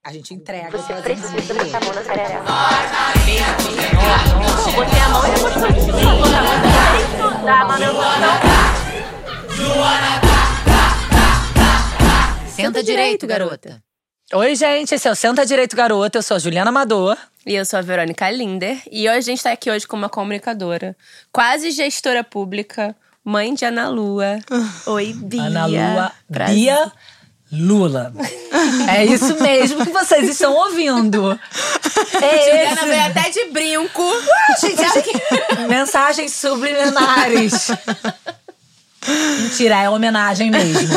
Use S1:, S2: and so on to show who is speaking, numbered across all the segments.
S1: A gente entrega.
S2: Você precisa botar a mão na sararela. Botei a mão e depois continuei. Da manutenção.
S3: Senta direito, garota.
S1: Oi, gente, esse é o Senta Direito Garota. Eu sou a Juliana Amador.
S4: E eu sou a Verônica Linder. E hoje a gente tá aqui hoje com uma comunicadora, quase gestora pública, mãe de Ana Lua. Oi, Bia.
S1: Ana Lua. Bia Lula. É isso mesmo que vocês estão ouvindo.
S4: Juliana veio até de brinco.
S1: Mensagens subliminares. Mentira, é homenagem mesmo.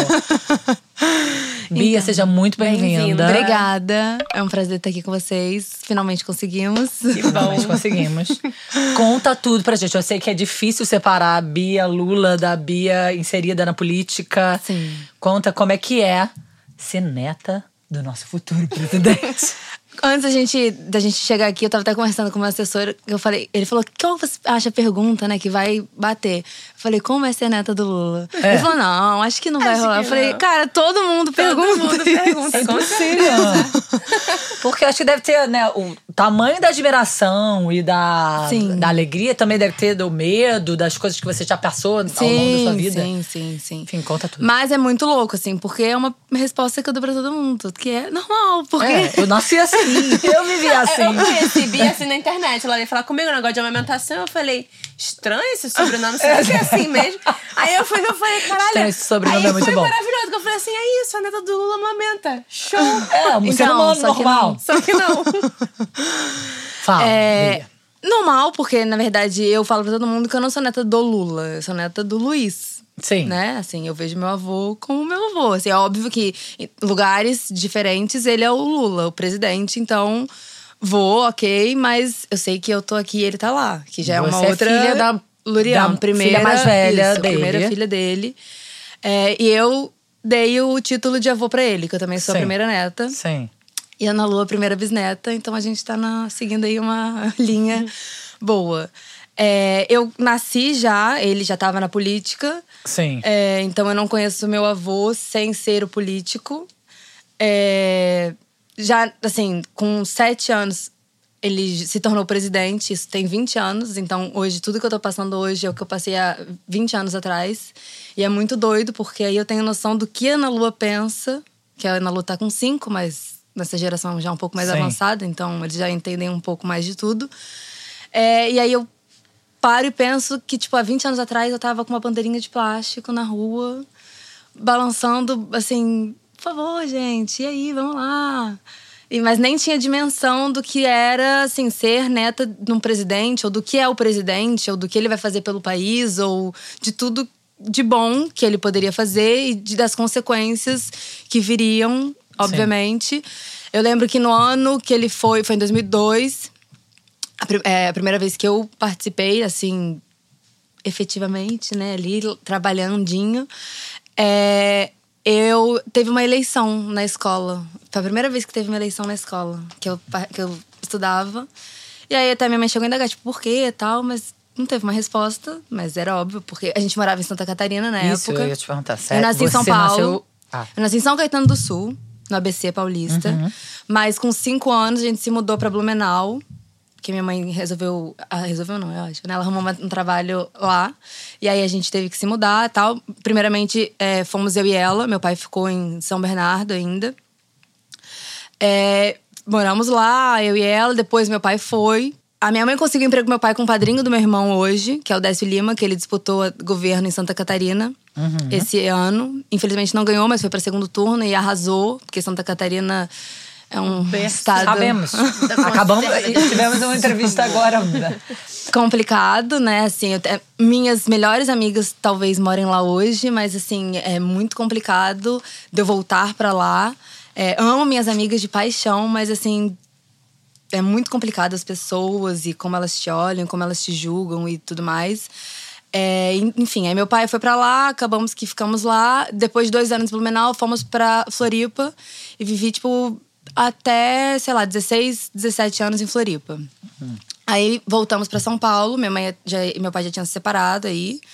S1: Bia, então, seja muito bem-vinda.
S3: Obrigada. É um prazer estar aqui com vocês. Finalmente conseguimos.
S1: Finalmente conseguimos. Conta tudo pra gente. Eu sei que é difícil separar a Bia Lula da Bia inserida na política.
S3: Sim.
S1: Conta como é que é ser neta do nosso futuro presidente.
S3: Antes da gente chegar aqui, eu tava até conversando com o meu assessor. Ele falou, qual você acha a pergunta, né, que vai bater? Eu falei, como é ser neta do Lula? Ele falou, não, acho que não vai rolar. Eu falei, cara, todo mundo pergunta.
S1: É impossível. Porque acho que deve ter, né, o tamanho da admiração e da alegria também deve ter, do medo, das coisas que você já passou ao longo da sua vida.
S3: Sim.
S1: Enfim, conta tudo.
S3: Mas é muito louco, assim, porque é uma resposta que eu dou pra todo mundo, que é normal, porque…
S1: eu nasci assim. Eu vivi assim.
S4: Eu conheci Bia assim na internet. Ela ia falar comigo um negócio de amamentação. Eu falei, estranho esse sobrenome, será que é assim mesmo? Aí eu falei, caralho.
S1: Estranho, esse sobrenome é muito
S4: foi
S1: bom.
S4: Maravilhoso, que eu falei assim, é isso, a neta do Lula amamenta. Show.
S1: Um ser humano normal.
S4: Só que não.
S1: Fala, Bia.
S3: Normal, porque, na verdade, eu falo pra todo mundo que eu não sou neta do Lula. Eu sou neta do Luiz.
S1: Sim.
S3: Né? Assim, eu vejo meu avô como meu avô. Assim, é óbvio que em lugares diferentes ele é o Lula, o presidente. Então, vou, ok. Mas eu sei que eu tô aqui e ele tá lá. Que já é uma outra…
S1: filha da
S3: Lurian,
S1: filha mais velha dele.
S3: A primeira filha dele. E eu dei o título de avô pra ele, que eu também sou a primeira neta.
S1: Sim.
S3: E a Ana Lua, a primeira bisneta. Então, a gente tá seguindo aí uma linha boa. Eu nasci já, ele já tava na política.
S1: Sim.
S3: Então eu não conheço meu avô sem ser o político. Já, assim, com 7 anos, ele se tornou presidente. Isso tem 20 anos. Então hoje, tudo que eu tô passando hoje é o que eu passei há 20 anos atrás. E é muito doido, porque aí eu tenho noção do que a Ana Lua pensa. Que a Ana Lua tá com 5, mas nessa geração já um pouco mais avançada. Então eles já entendem um pouco mais de tudo. E aí eu paro e penso que, tipo, há 20 anos atrás eu tava com uma bandeirinha de plástico na rua, balançando, assim, por favor, gente, e aí, vamos lá. Mas nem tinha dimensão do que era, assim, ser neta de um presidente, ou do que é o presidente, ou do que ele vai fazer pelo país, ou de tudo de bom que ele poderia fazer e das consequências que viriam, obviamente. Sim. Eu lembro que no ano que ele foi em 2002… a primeira vez que eu participei, assim, efetivamente, né, ali, trabalhandinho, teve uma eleição na escola. Foi a primeira vez que teve uma eleição na escola, que eu estudava. E aí até minha mãe chegou a indagar, tipo, por quê e tal, mas não teve uma resposta. Mas era óbvio, porque a gente morava em Santa Catarina na época.
S1: Isso, eu ia te perguntar, sério?
S3: Eu nasci em São Paulo.
S1: Eu
S3: nasci em São Caetano do Sul, no ABC Paulista. Uhum. Mas com 5 anos a gente se mudou pra Blumenau. Que minha mãe resolveu não, eu acho, né? Ela arrumou um trabalho lá. E aí a gente teve que se mudar e tal. Primeiramente, fomos eu e ela. Meu pai ficou em São Bernardo ainda. Moramos lá, eu e ela. Depois meu pai foi. A minha mãe conseguiu emprego com meu pai com o padrinho do meu irmão hoje, que é o Décio Lima, que ele disputou governo em Santa Catarina esse ano. Infelizmente não ganhou, mas foi para segundo turno e arrasou. Porque Santa Catarina… é um estado…
S1: Sabemos. Tivemos uma entrevista agora.
S3: Complicado, né? Assim, minhas melhores amigas talvez morem lá hoje, mas assim, é muito complicado de eu voltar pra lá. Amo minhas amigas de paixão, mas assim… é muito complicado as pessoas e como elas te olham, como elas te julgam e tudo mais. Enfim, aí meu pai foi pra lá, acabamos que ficamos lá. Depois de 2 anos em Blumenau, fomos pra Floripa e vivi, tipo… até, sei lá, 16, 17 anos em Floripa. Aí voltamos pra São Paulo. Meu pai já tinha se separado aí.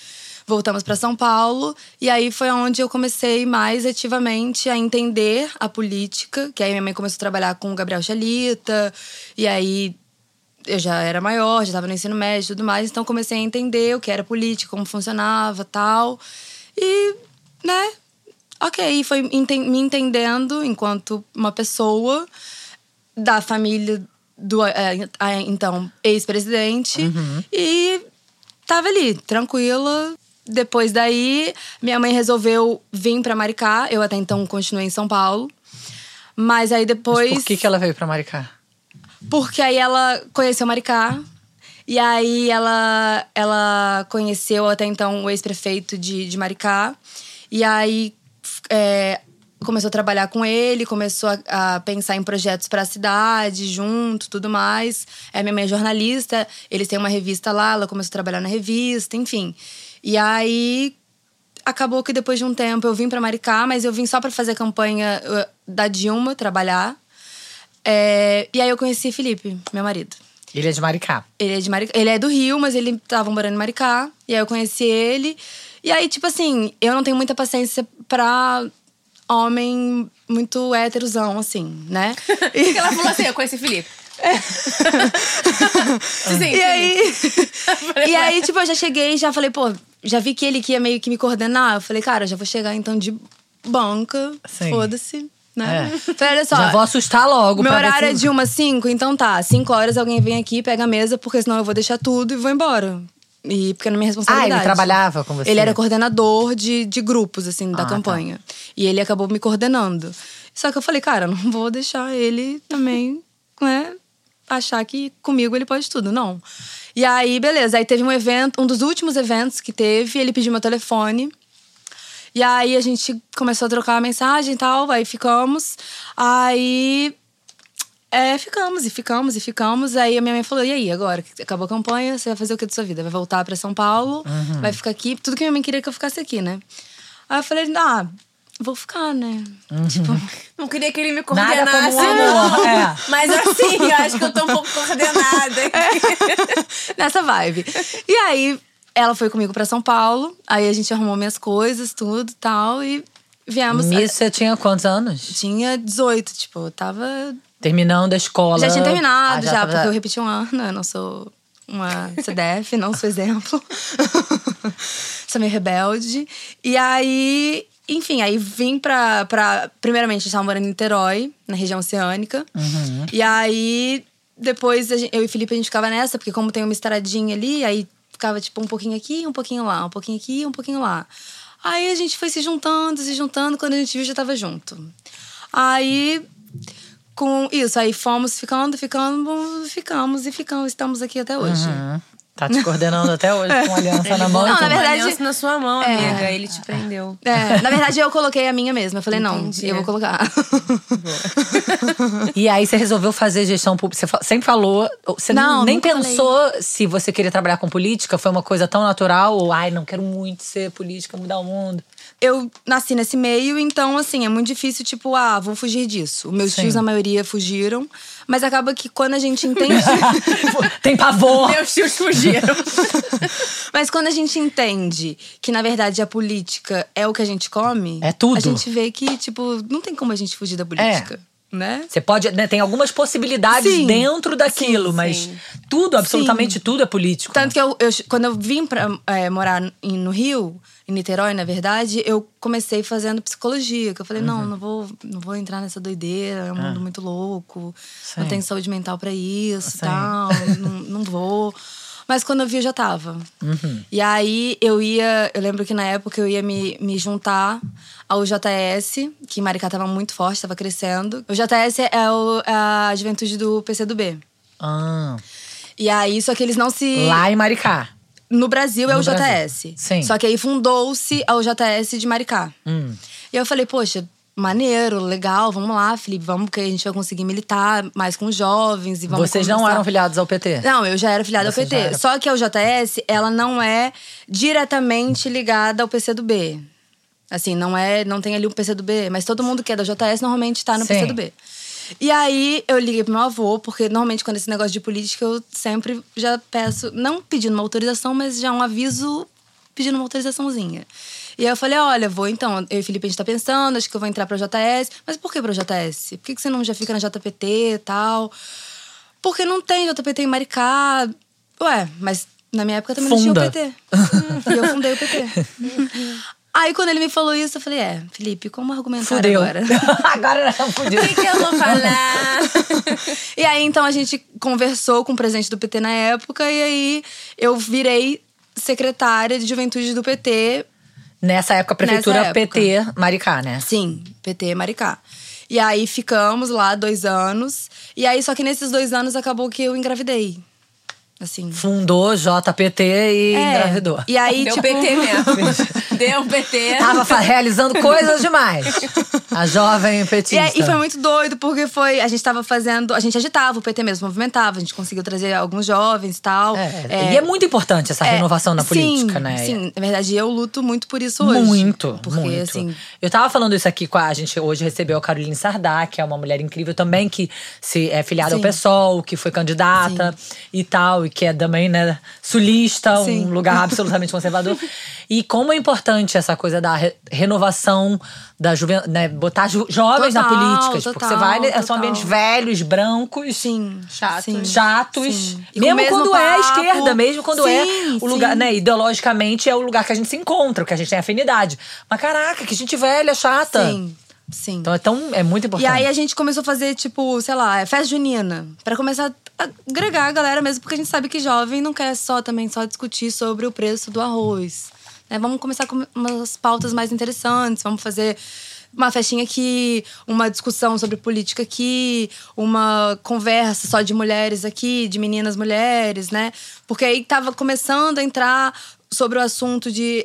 S3: voltamos para São Paulo. E aí foi onde eu comecei mais ativamente a entender a política. Que aí minha mãe começou a trabalhar com o Gabriel Chalita. E aí eu já era maior, já estava no ensino médio e tudo mais. Então comecei a entender o que era política, como funcionava e tal. E, né, ok, foi me entendendo enquanto uma pessoa da família do então ex-presidente. E tava ali, tranquila. Depois daí, minha mãe resolveu vir pra Maricá. Eu até então continuei em São Paulo. Mas aí depois…
S1: Mas por que ela veio pra Maricá?
S3: Porque aí ela conheceu Maricá. E aí ela conheceu até então o ex-prefeito de Maricá. E aí começou a trabalhar com ele, começou a pensar em projetos para a cidade, junto, tudo mais. Minha mãe é jornalista, eles têm uma revista lá, ela começou a trabalhar na revista, enfim. E aí acabou que depois de um tempo eu vim para Maricá, mas eu vim só para fazer a campanha da Dilma, trabalhar. E aí eu conheci Felipe, meu marido.
S1: Ele é de Maricá.
S3: Ele é de Maricá. Ele é do Rio, mas ele tava morando em Maricá. E aí eu conheci ele. E aí, tipo assim, eu não tenho muita paciência pra homem muito héterozão, assim, né?
S4: E ela falou assim, eu conheci o Felipe. Sim,
S3: e aí, tipo, eu já cheguei e já falei, pô, já vi que ele que ia meio que me coordenar. Eu falei, cara, eu já vou chegar então de banca, foda-se. Né? Falei, olha só,
S1: já vou assustar logo.
S3: Meu horário é de 1 às 5, então tá. 5 horas alguém vem aqui, pega a mesa, porque senão eu vou deixar tudo e vou embora. E porque não é minha responsabilidade.
S1: Ele trabalhava com você?
S3: Ele era coordenador de grupos, assim, da campanha. Tá. E ele acabou me coordenando. Só que eu falei, cara, não vou deixar ele também, né, achar que comigo ele pode tudo. Não. E aí, beleza. Aí teve um evento, um dos últimos eventos que teve, ele pediu meu telefone. E aí a gente começou a trocar uma mensagem e tal, aí ficamos. Aí ficamos. Aí a minha mãe falou, e aí, agora que acabou a campanha, você vai fazer o que da sua vida? Vai voltar pra São Paulo, vai ficar aqui. Tudo que minha mãe queria que eu ficasse aqui, né? Aí eu falei, vou ficar, né? Tipo,
S4: não queria que ele me coordenasse,
S1: nada como amor.
S4: Mas assim, eu acho que eu tô um pouco coordenada.
S3: Nessa vibe. E aí… Ela foi comigo pra São Paulo. Aí a gente arrumou minhas coisas, tudo e tal. E viemos…
S1: Nisso você tinha quantos anos?
S3: Tinha 18, tipo, eu tava…
S1: Terminando a escola.
S3: Já tinha terminado,
S1: já
S3: porque eu repeti um ano. Eu não sou uma CDF, não sou exemplo. Sou meio rebelde. E aí… Enfim, aí vim pra… Primeiramente, eu estava morando em Niterói, na região oceânica. E aí, depois, eu e o Felipe, a gente ficava nessa. Porque como tem uma estradinha ali, aí… Ficava, tipo, um pouquinho aqui, um pouquinho lá. Um pouquinho aqui, um pouquinho lá. Aí a gente foi se juntando. Quando a gente viu, já tava junto. Aí, com isso, aí fomos ficamos. Estamos aqui até hoje.
S1: Tá te coordenando até hoje, com aliança na mão.
S3: Não, na verdade…
S4: aliança na sua mão, amiga. Ele te prendeu.
S3: Na verdade, eu coloquei a minha mesma. Eu falei,
S4: Entendi.
S3: não, eu vou colocar.
S1: E aí, você resolveu fazer gestão pública. Você sempre falou… Você nem pensou se você queria trabalhar com política? Foi uma coisa tão natural? Ou, não quero muito ser política, mudar o mundo?
S3: Eu nasci nesse meio, então, assim, é muito difícil, tipo, vou fugir disso. Meus tios, a maioria, fugiram. Mas acaba que quando a gente entende…
S1: Tem pavor!
S4: Meus tios fugiram.
S3: Mas quando a gente entende que, na verdade, a política é o que a gente come…
S1: É tudo.
S3: A gente vê que, tipo, não tem como a gente fugir da política. Né?
S1: Você pode… Né, tem algumas possibilidades dentro daquilo, mas tudo, absolutamente tudo é político.
S3: Tanto que quando eu vim pra morar no Rio… Em Niterói, na verdade, eu comecei fazendo psicologia. Que eu falei, não vou entrar nessa doideira. É um mundo muito louco. Não tenho saúde mental pra isso e tal. não vou. Mas quando eu vi, eu já tava. E aí, eu lembro que na época eu ia me juntar ao JS. Que em Maricá tava muito forte, tava crescendo. O JS é a juventude do PCdoB. E aí, só que eles não se…
S1: Lá em Maricá.
S3: No Brasil é o JS.
S1: Sim.
S3: Só que aí fundou-se ao JS de Maricá. E eu falei, poxa, maneiro, legal, vamos lá, Felipe, vamos, porque a gente vai conseguir militar mais com os jovens. E vamos
S1: Vocês não eram filiados ao PT?
S3: Não, eu já era filiada ao PT. Só que a JS, ela não é diretamente ligada ao PCdoB. Assim, não tem ali o PCdoB, mas todo mundo que é da JS normalmente tá no PCdoB. E aí, eu liguei pro meu avô, porque normalmente quando esse negócio de política, eu sempre já peço, não pedindo uma autorização, mas já um aviso pedindo uma autorizaçãozinha. E aí eu falei, olha, vou então, eu e o Felipe, a gente tá pensando, acho que eu vou entrar pra JS. Mas por que pra JS? Por que você não já fica na JPT e tal? Porque não tem JPT em Maricá. Ué, mas na minha época também não tinha o PT. E eu fundei o PT. Aí quando ele me falou isso, eu falei, Felipe, como argumentar agora?
S1: Agora não, fudeu.
S4: O que eu vou falar?
S3: E aí, então, a gente conversou com o presidente do PT na época. E aí, eu virei secretária de juventude do PT.
S1: Nessa época, a prefeitura
S3: Nessa época.
S1: PT Maricá, né?
S3: Sim, PT Maricá. E aí, ficamos lá 2 anos. E aí, só que nesses 2 anos, acabou que eu engravidei. Assim.
S1: Fundou JPT e engravidou.
S3: E aí,
S4: Deu
S3: tipo…
S4: PT mesmo. Deu PT.
S1: Tava realizando coisas demais. A jovem petista.
S3: E foi muito doido, porque a gente tava fazendo… A gente agitava o PT mesmo, movimentava. A gente conseguiu trazer alguns jovens e tal.
S1: E é muito importante essa renovação na política, né?
S3: Sim, na verdade, eu luto muito por isso hoje.
S1: Muito,
S3: porque,
S1: muito.
S3: Assim,
S1: eu tava falando isso aqui a gente hoje recebeu a Caroline Sardá, que é uma mulher incrível também, que é filiada ao PSOL, que foi candidata e tal, e que é também, né, sulista, um lugar absolutamente conservador. E como é importante essa coisa da renovação da juventude, né, botar jovens na política. Porque você vai, são ambientes velhos, brancos.
S3: Sim.
S1: Chatos.
S3: Sim.
S1: Mesmo quando
S3: papo.
S1: é a esquerda, mesmo quando é o lugar,
S3: sim.
S1: né, ideologicamente é o lugar que a gente se encontra, que a gente tem afinidade. Mas caraca, que gente velha, chata.
S3: Sim.
S1: Então é muito importante.
S3: E aí a gente começou a fazer, tipo, sei lá, festa junina. Pra começar a agregar a galera mesmo, porque a gente sabe que jovem não quer só discutir sobre o preço do arroz. Né? Vamos começar com umas pautas mais interessantes, vamos fazer uma festinha aqui, uma discussão sobre política aqui, uma conversa só de mulheres aqui, de meninas mulheres, né? Porque aí tava começando a entrar sobre o assunto de…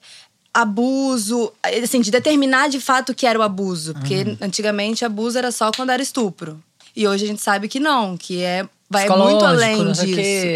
S3: abuso, assim, de determinar de fato o que era o abuso. Porque antigamente abuso era só quando era estupro. E hoje a gente sabe que não, que vai muito além disso.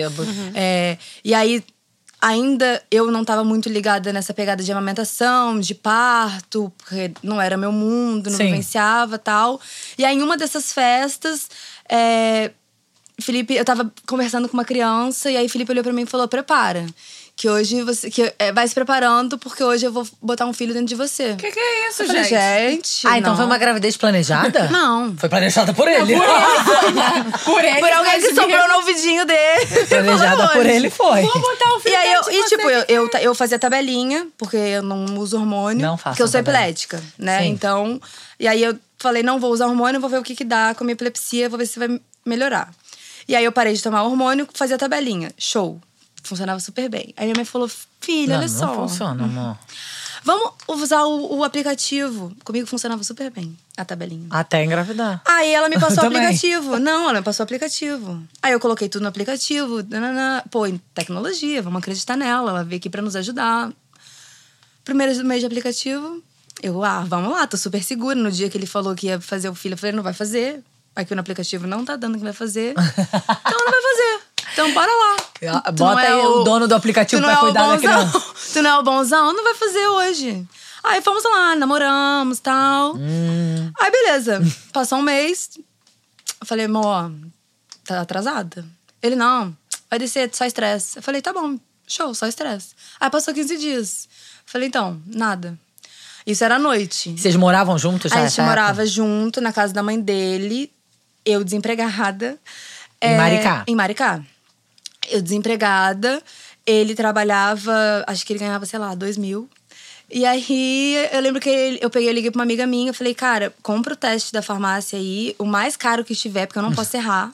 S3: E aí, ainda eu não estava muito ligada nessa pegada de amamentação, de parto, porque não era meu mundo, não vivenciava e tal. E aí, em uma dessas festas, Felipe, eu tava conversando com uma criança, e aí Felipe olhou pra mim e falou: prepara. Que hoje você… vai se preparando, porque hoje eu vou botar um filho dentro de você.
S4: Que é isso,
S3: eu falei, gente?
S1: Então
S3: não.
S1: foi uma gravidez planejada?
S3: Não.
S1: Foi planejada por ele.
S4: Por ele.
S3: Por alguém que soprou no ouvidinho dele.
S1: Planejada por ele foi.
S4: Vou botar o filho
S3: E aí,
S4: dentro de
S3: eu fazia tabelinha, porque eu não uso hormônio.
S1: Não faço.
S3: Porque eu sou epilética, né?
S1: Sim.
S3: Então… E aí eu falei, não vou usar hormônio, vou ver o que dá com a minha epilepsia, vou ver se vai melhorar. E aí eu parei de tomar hormônio, fazia tabelinha. Show. Funcionava super bem. Aí minha mãe falou, filha, olha só.
S1: Não funciona, amor.
S3: Vamos usar o aplicativo. Comigo funcionava super bem, a tabelinha.
S1: Até engravidar.
S3: Aí ela me passou o
S1: Também.
S3: aplicativo. Não, ela me passou o aplicativo. Aí eu coloquei tudo no aplicativo. Pô, em tecnologia, vamos acreditar nela. Ela veio aqui pra nos ajudar. Primeiro mês de aplicativo, vamos lá, tô super segura. No dia que ele falou que ia fazer o filho, eu falei, não vai fazer. Aqui no aplicativo não tá dando que vai fazer. Então não vai fazer. Então bora lá.
S1: Bota aí o dono do aplicativo pra cuidar da criança.
S3: Tu não é o bonzão? Não vai fazer hoje. Aí fomos lá, namoramos e tal. Aí beleza. Passou um mês. Eu falei, amor, tá atrasada? Ele, não, vai descer, só estresse. Eu falei, tá bom, show, só estresse. Aí passou 15 dias. Eu falei, então, nada. Isso era à noite.
S1: Vocês moravam juntos já?
S3: A gente morava junto, na casa da mãe dele. Eu desempregada.
S1: Em Maricá?
S3: Em Maricá. Eu desempregada. Ele trabalhava, acho que ele ganhava, sei lá, 2.000. E aí, eu lembro que eu liguei pra uma amiga minha. Eu falei, cara, compra o teste da farmácia aí. O mais caro que estiver, porque eu não posso errar.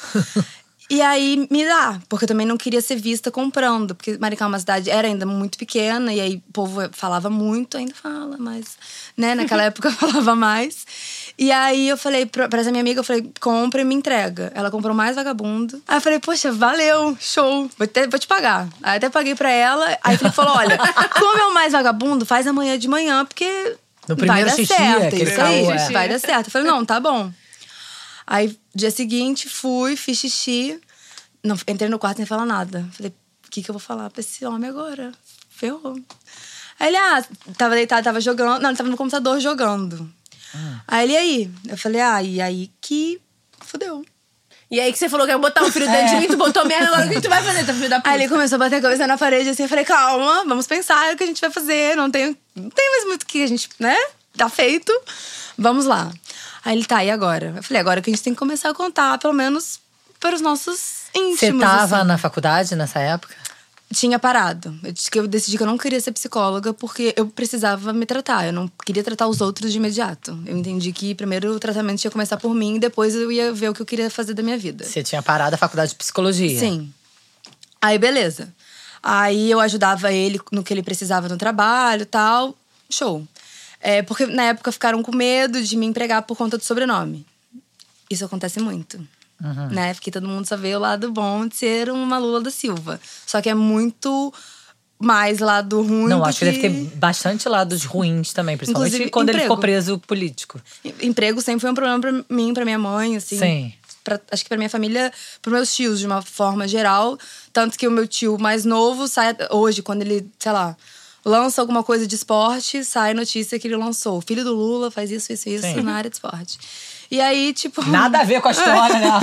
S3: E aí, me dá. Porque eu também não queria ser vista comprando. Porque Maricá é uma cidade, era ainda muito pequena. E aí, o povo falava muito. Ainda fala, mas… né, naquela época falava mais. E aí, eu falei pra essa minha amiga, eu falei, compra e me entrega. Ela comprou mais vagabundo. Aí eu falei, poxa, valeu, show. Vou te pagar. Aí até paguei pra ela. Aí ele falou, olha, como é o mais vagabundo, faz amanhã de manhã, porque
S1: no primeiro
S3: vai dar
S1: xixi,
S3: certo.
S1: aquele
S3: Isso aí,
S1: caô,
S3: vai dar certo. Eu falei, não, tá bom. Aí, dia seguinte, fui, fiz xixi. Não, entrei no quarto sem falar nada. Falei, o que eu vou falar pra esse homem agora? Ferrou. Aí ele, tava deitado, tava jogando. Não, ele tava no computador jogando. Aí ele, e aí? Eu falei, e aí que fudeu.
S4: E aí que você falou que ia botar um filho dentro de mim, tu botou merda, agora o que tu vai fazer, teu filho da puta?
S3: Aí ele começou a bater a cabeça na parede, assim, eu falei, calma, vamos pensar o que a gente vai fazer. Não tem mais muito o que a gente, né? Tá feito. Vamos lá. Aí ele, tá, e agora? Eu falei, agora que a gente tem que começar a contar, pelo menos para os nossos íntimos.
S1: Você tava
S3: assim.
S1: na faculdade nessa época?
S3: Tinha parado. Eu decidi que eu não queria ser psicóloga porque eu precisava me tratar. Eu não queria tratar os outros de imediato. Eu entendi que primeiro o tratamento tinha que começar por mim e depois eu ia ver o que eu queria fazer da minha vida.
S1: Você tinha parado a faculdade de psicologia?
S3: Sim. Aí, beleza. Aí eu ajudava ele no que ele precisava no trabalho e tal. Show. Porque na época ficaram com medo de me empregar por conta do sobrenome. Isso acontece muito. Né? Porque todo mundo só vê o lado bom de ser uma Lula da Silva. Só que é muito mais lado ruim.
S1: Não, acho que deve ter bastante lados ruins também. Principalmente
S3: Inclusive,
S1: quando ele
S3: emprego.
S1: ficou preso político.
S3: Emprego sempre foi um problema pra mim, pra minha mãe, assim.
S1: Sim.
S3: Acho que pra minha família, pros meus tios, de uma forma geral. Tanto que o meu tio mais novo sai hoje, quando ele, sei lá, lança alguma coisa de esporte, sai notícia que ele lançou. O filho do Lula faz isso
S1: Sim.
S3: na área de esporte. E aí, tipo…
S1: Nada a ver com a história, né?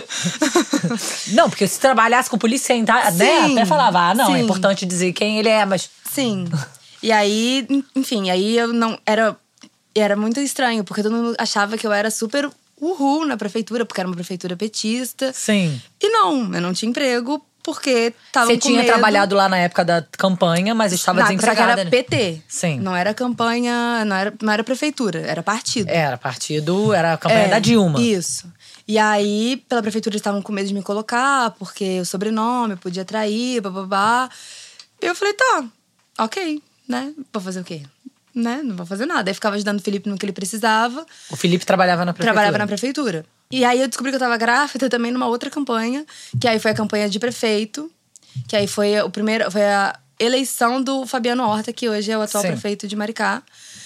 S1: Não, porque se trabalhasse com polícia, né? Até falava, não, é importante dizer quem ele é, mas…
S3: Sim. E aí, enfim, aí eu não… Era muito estranho, porque todo mundo achava que eu era super uhul na prefeitura, porque era uma prefeitura petista.
S1: Sim.
S3: E não, eu não tinha emprego, porque tava com medo.
S1: Você tinha trabalhado lá na época da campanha, mas estava desempregada.
S3: Só que era PT.
S1: Sim.
S3: Não era campanha, não era prefeitura, era partido.
S1: Era partido, era a campanha da Dilma.
S3: Isso. E aí, pela prefeitura, eles estavam com medo de me colocar, porque o sobrenome podia atrair, bababá. E eu falei, tá, ok, né? Vou fazer o quê? Né? Não vou fazer nada. Aí ficava ajudando o Felipe no que ele precisava.
S1: O Felipe trabalhava na prefeitura.
S3: Trabalhava na prefeitura. E aí eu descobri que eu tava grávida também numa outra campanha, que aí foi a campanha de prefeito, que aí foi a eleição do Fabiano Horta, que hoje é o atual prefeito de Maricá.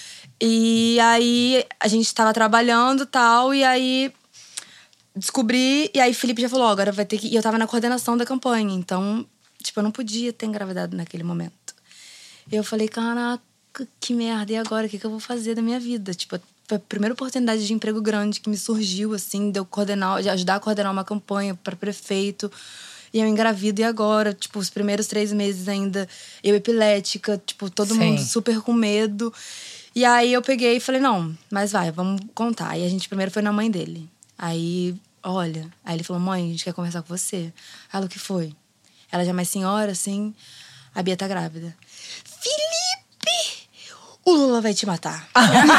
S3: E aí a gente tava trabalhando e tal, e aí descobri, e aí Felipe já falou, agora vai ter que… E eu tava na coordenação da campanha, então, tipo, eu não podia ter engravidado naquele momento. E eu falei, caraca, que merda, e agora? O que eu vou fazer da minha vida? Tipo, foi a primeira oportunidade de emprego grande que me surgiu, assim, de ajudar a coordenar uma campanha para prefeito. E eu engravido, e agora? Tipo, os primeiros 3 meses ainda, eu epilética, tipo, todo mundo super com medo. E aí eu peguei e falei, não, mas vai, vamos contar. E a gente primeiro foi na mãe dele. Aí, olha, aí ele falou, mãe, a gente quer conversar com você. Ela, o que foi? Ela já é mais senhora, assim, a Bia tá grávida. Felipe! O Lula vai te matar.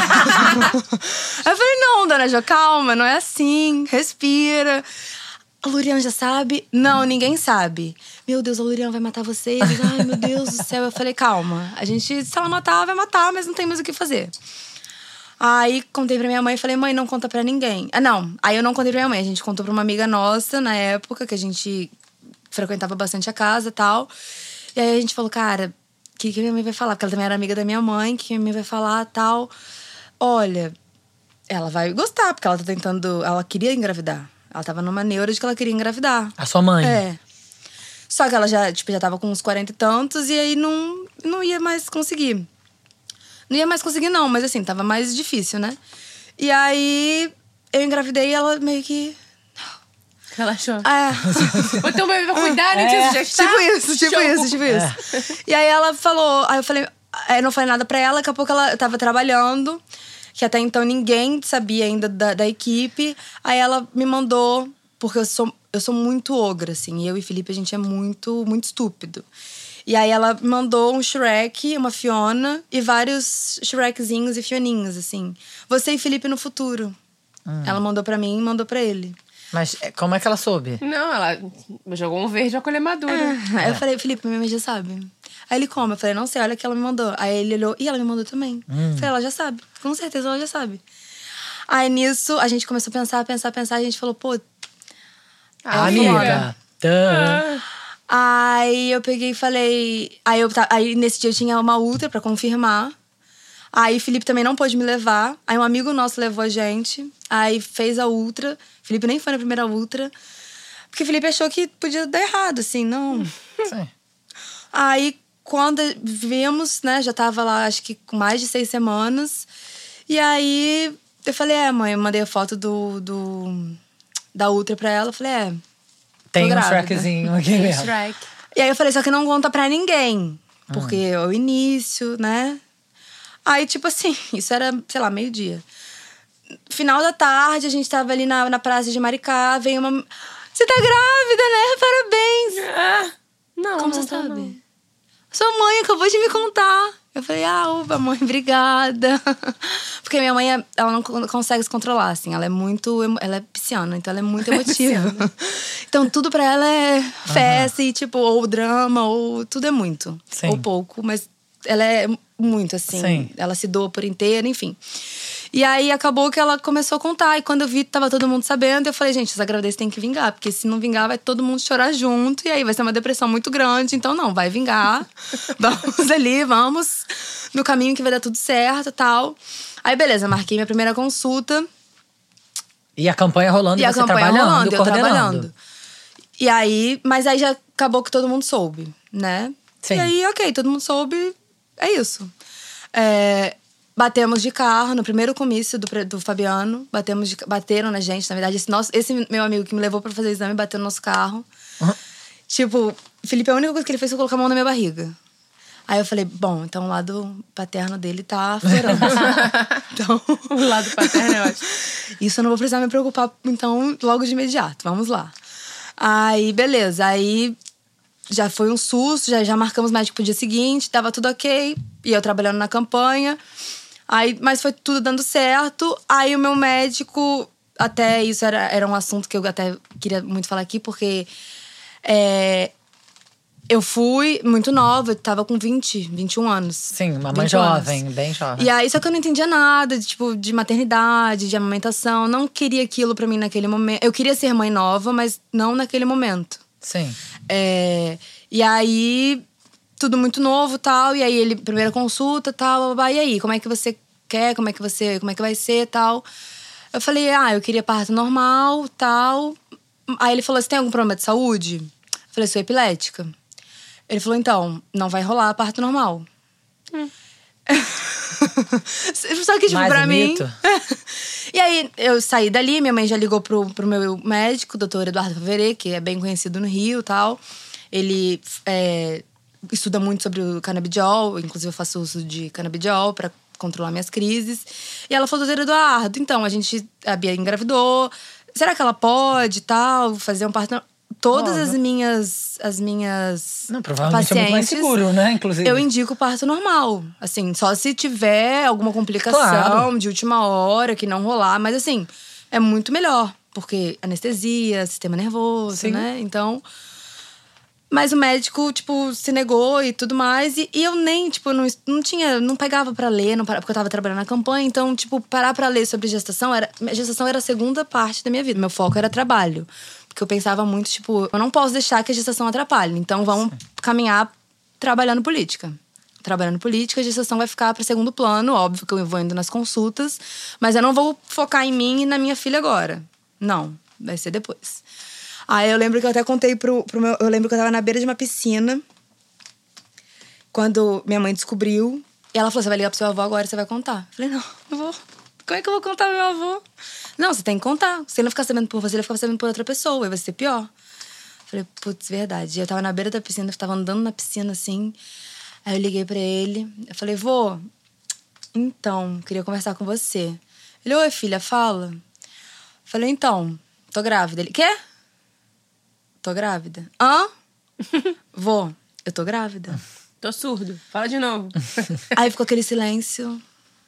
S3: Aí eu falei, não, dona Jo, calma, não é assim, respira. A Lurian já sabe? Não, ninguém sabe. Meu Deus, a Lurian vai matar vocês. Ai, meu Deus do céu. Eu falei, calma, a gente, se ela matar, vai matar, mas não tem mais o que fazer. Aí contei pra minha mãe e falei, mãe, não conta pra ninguém. Não, aí eu não contei pra minha mãe, a gente contou pra uma amiga nossa na época, que a gente frequentava bastante a casa e tal. E aí a gente falou, cara, o que minha mãe vai falar? Porque ela também era amiga da minha mãe, o que minha mãe vai falar e tal. Olha, ela vai gostar, porque ela tá tentando. Ela queria engravidar. Ela tava numa neura de que ela queria engravidar.
S1: A sua mãe?
S3: É. Só que ela já tava com uns 40 e tantos, e aí não ia mais conseguir. Não ia mais conseguir, não, mas assim, tava mais difícil, né? E aí eu engravidei e ela meio que.
S4: Relaxou.
S3: É.
S4: O teu bebê vai cuidar, né? Já está.
S3: Tipo isso. E aí ela falou, aí eu falei, aí eu não falei nada pra ela, daqui a pouco ela tava trabalhando, que até então ninguém sabia ainda da equipe. Aí ela me mandou, porque eu sou muito ogra, assim, eu e Felipe, a gente é muito, muito estúpido. E aí ela me mandou um Shrek, uma Fiona e vários Shrekzinhos e Fioninhos, assim. Você e Felipe no futuro. Ela mandou pra mim e mandou pra ele.
S1: Mas como é que ela soube?
S4: Não, ela jogou um verde, a colher madura.
S3: Aí eu falei, Felipe, minha mãe já sabe. Aí ele, como? Eu falei, não sei, olha que ela me mandou. Aí ele olhou, e ela me mandou também. Eu falei, ela já sabe, com certeza ela já sabe. Aí nisso, a gente começou a pensar, a gente falou, pô…
S1: amiga.
S3: Aí eu peguei e falei… Aí nesse dia eu tinha uma ultra pra confirmar. Aí Felipe também não pôde me levar. Aí um amigo nosso levou a gente. Aí fez a ultra. Felipe nem foi na primeira ultra. Porque Felipe achou que podia dar errado, assim, não…
S1: Sim.
S3: Aí, quando vimos, né, já tava lá, acho que com mais de 6 semanas. E aí, eu falei, mãe, eu mandei a foto do da Ultra pra ela. Eu falei,
S1: Tem um
S3: grávida.
S1: Shrekzinho aqui mesmo.
S4: Shrek.
S3: E aí eu falei, só que não conta pra ninguém. Porque é o início, né? Aí, tipo assim, isso era, sei lá, 12:00. Final da tarde, a gente tava ali na praça de Maricá, veio uma... Você tá grávida, né? Parabéns!
S4: Não,
S3: Como
S4: não
S3: você
S4: tá,
S3: sabe?
S4: não.
S3: Sua mãe acabou de me contar. Eu falei, uba, mãe, obrigada. Porque minha mãe, ela não consegue se controlar, assim. Ela é muito... Ela é pisciana, então ela é muito emotiva. Então, tudo pra ela é festa e, tipo, ou drama, ou... Tudo é muito.
S1: Sim.
S3: Ou pouco, mas ela é muito, assim.
S1: Sim.
S3: Ela se doa por inteiro, enfim. E aí, acabou que ela começou a contar. E quando eu vi, tava todo mundo sabendo. Eu falei, gente, essa gravidez tem que vingar. Porque se não vingar, vai todo mundo chorar junto. E aí, vai ser uma depressão muito grande. Então, não, vai vingar. Vamos ali, vamos no caminho que vai dar tudo certo e tal. Aí, beleza, marquei minha primeira consulta.
S1: E a campanha rolando,
S3: E a
S1: você
S3: campanha
S1: trabalhando,
S3: rolando, eu
S1: coordenando.
S3: trabalhando. E aí, mas aí já acabou que todo mundo soube, né?
S1: Sim.
S3: E aí, ok, todo mundo soube, é isso. Batemos de carro no primeiro comício do Fabiano. Bateram na gente, na verdade. Esse meu amigo que me levou pra fazer o exame bateu no nosso carro. Tipo, o Felipe, a única coisa que ele fez foi colocar a mão na minha barriga. Aí eu falei, bom, então o lado paterno dele tá florando. Então,
S4: O lado paterno é ótimo.
S3: isso eu não vou precisar me preocupar, então, logo de imediato. Vamos lá. Aí, beleza. Aí, já foi um susto. Já marcamos médico pro dia seguinte. Tava tudo ok. E eu trabalhando na campanha. Aí, mas foi tudo dando certo. Aí, o meu médico... Até isso era um assunto que eu até queria muito falar aqui. Porque... eu fui muito nova, eu tava com 21 anos.
S1: Sim, uma mãe
S3: 20
S1: jovem,
S3: anos.
S1: bem jovem.
S3: E aí, só que eu não entendia nada de maternidade, de amamentação. Não queria aquilo pra mim naquele momento. Eu queria ser mãe nova, mas não naquele momento.
S1: Sim.
S3: E aí, tudo muito novo e tal. E aí, ele, primeira consulta e tal. E aí, como é que você quer? Como é que vai ser e tal? Eu falei, eu queria parto normal tal. Aí ele falou, você tem algum problema de saúde? Eu falei, sou epilética. Ele falou, então, não vai rolar parto normal. Só que, tipo,
S1: Mais
S3: pra
S1: um
S3: mim...
S1: mito.
S3: E aí, eu saí dali, minha mãe já ligou pro meu médico, o doutor Eduardo Faverê, que é bem conhecido no Rio e tal. Ele estuda muito sobre o canabidiol, inclusive eu faço uso de canabidiol pra controlar minhas crises. E ela falou, doutor Eduardo, então, a Bia engravidou, será que ela pode, tal, fazer um parto... Todas as minhas
S1: Não, provavelmente
S3: pacientes,
S1: é muito mais seguro, né? Inclusive.
S3: eu indico parto normal. Assim, só se tiver alguma complicação
S1: Claro.
S3: de última hora, que não rolar. Mas assim, é muito melhor. Porque anestesia, sistema nervoso,
S1: Sim.
S3: né? Então... Mas o médico, tipo, se negou e tudo mais. E eu nem, tipo, não pegava pra ler, porque eu tava trabalhando na campanha. Então, tipo, parar pra ler sobre gestação era a segunda parte da minha vida. Meu foco era trabalho. Porque eu pensava muito, tipo, eu não posso deixar que a gestação atrapalhe. Então, vamos caminhar trabalhando política. Trabalhando política, a gestação vai ficar para segundo plano. Óbvio que eu vou indo nas consultas. Mas eu não vou focar em mim e na minha filha agora. Não, vai ser depois. Aí eu lembro que eu até contei pro meu... Eu lembro que eu tava na beira de uma piscina. Quando minha mãe descobriu. E ela falou, você vai ligar pro seu avô agora e você vai contar. Eu falei, não vou. Como é que eu vou contar pro meu avô? Não, você tem que contar. Se ele não ficar sabendo por você, ele vai ficar sabendo por outra pessoa. Aí vai ser pior. Eu falei, putz, verdade. Eu tava na beira da piscina, eu tava andando na piscina, assim. Aí eu liguei pra ele. Eu falei, vô, então, queria conversar com você. Ele, oi, filha, fala. Eu falei, então, tô grávida. Ele, quê? Tô grávida. Hã? Vô, eu tô grávida.
S4: Tô surdo. Fala de novo.
S3: Aí ficou aquele silêncio.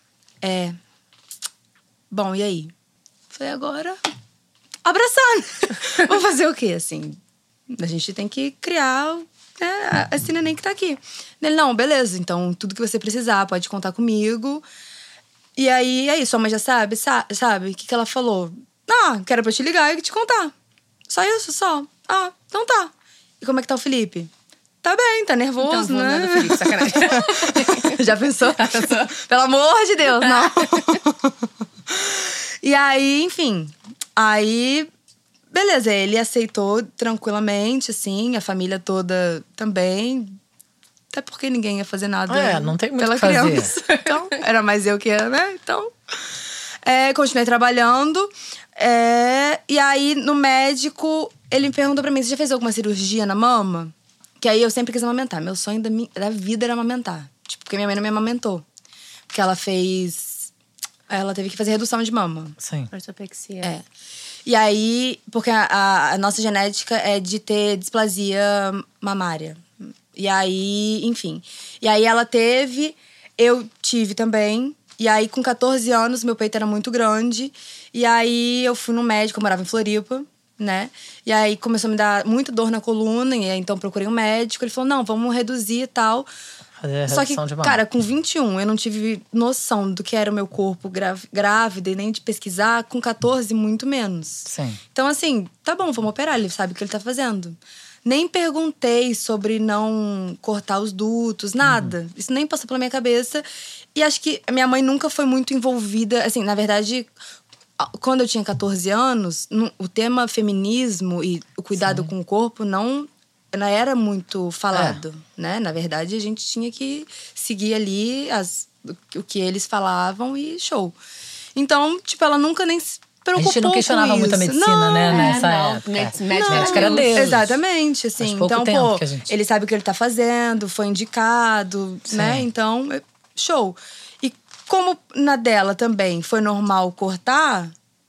S3: Bom, e aí? Falei, agora... abraçar. Vou fazer o quê, assim? A gente tem que criar, né, esse neném que tá aqui. Ele, não, beleza. Então, tudo que você precisar, pode contar comigo. E aí, sua mãe já sabe? Sabe? O que ela falou? Que era pra eu te ligar e te contar. Só isso, só. Então tá. E como é que tá o Felipe? Tá bem, tá nervoso,
S4: então,
S3: né?
S4: Do Felipe, sacanagem.
S3: Já pensou? Pelo amor de Deus, não. E aí, enfim. Aí, beleza, ele aceitou tranquilamente, assim. A família toda também. Até porque ninguém ia fazer nada
S1: Não tem muito
S3: pela
S1: o que fazer.
S3: criança. Então, era mais eu que ia, né? Então... Continuei trabalhando. E aí, no médico, ele perguntou pra mim: você já fez alguma cirurgia na mama? Que aí eu sempre quis amamentar. Meu sonho da vida era amamentar. Tipo, porque minha mãe não me amamentou. Porque ela teve que fazer redução de mama.
S1: Sim.
S4: Ortopexia.
S3: E aí, porque a nossa genética é de ter displasia mamária. E aí, enfim. E aí ela teve, eu tive também. E aí, com 14 anos, meu peito era muito grande. E aí, eu fui no médico, eu morava em Floripa, né? E aí, começou a me dar muita dor na coluna. E aí, então, procurei um médico. Ele falou, não, vamos reduzir e tal. Só que, cara, com 21, eu não tive noção do que era o meu corpo grávida e nem de pesquisar. Com 14, muito menos.
S1: Sim.
S3: Então, assim, tá bom, vamos operar. Ele sabe o que ele tá fazendo. Nem perguntei sobre não cortar os dutos, nada. Isso nem passou pela minha cabeça. E acho que a minha mãe nunca foi muito envolvida. Assim, na verdade, quando eu tinha 14 anos, o tema feminismo e o cuidado com o corpo não era muito falado, né? Na verdade, a gente tinha que seguir ali o que eles falavam e show. Então, tipo, ela nunca nem se preocupou.
S1: A gente não questionava muito a medicina, né? Nessa época.
S4: Médico
S1: era Deus.
S3: Exatamente, assim. Então, ele sabe o que ele tá fazendo, foi indicado, né? Então, show. E como na dela também foi normal cortar,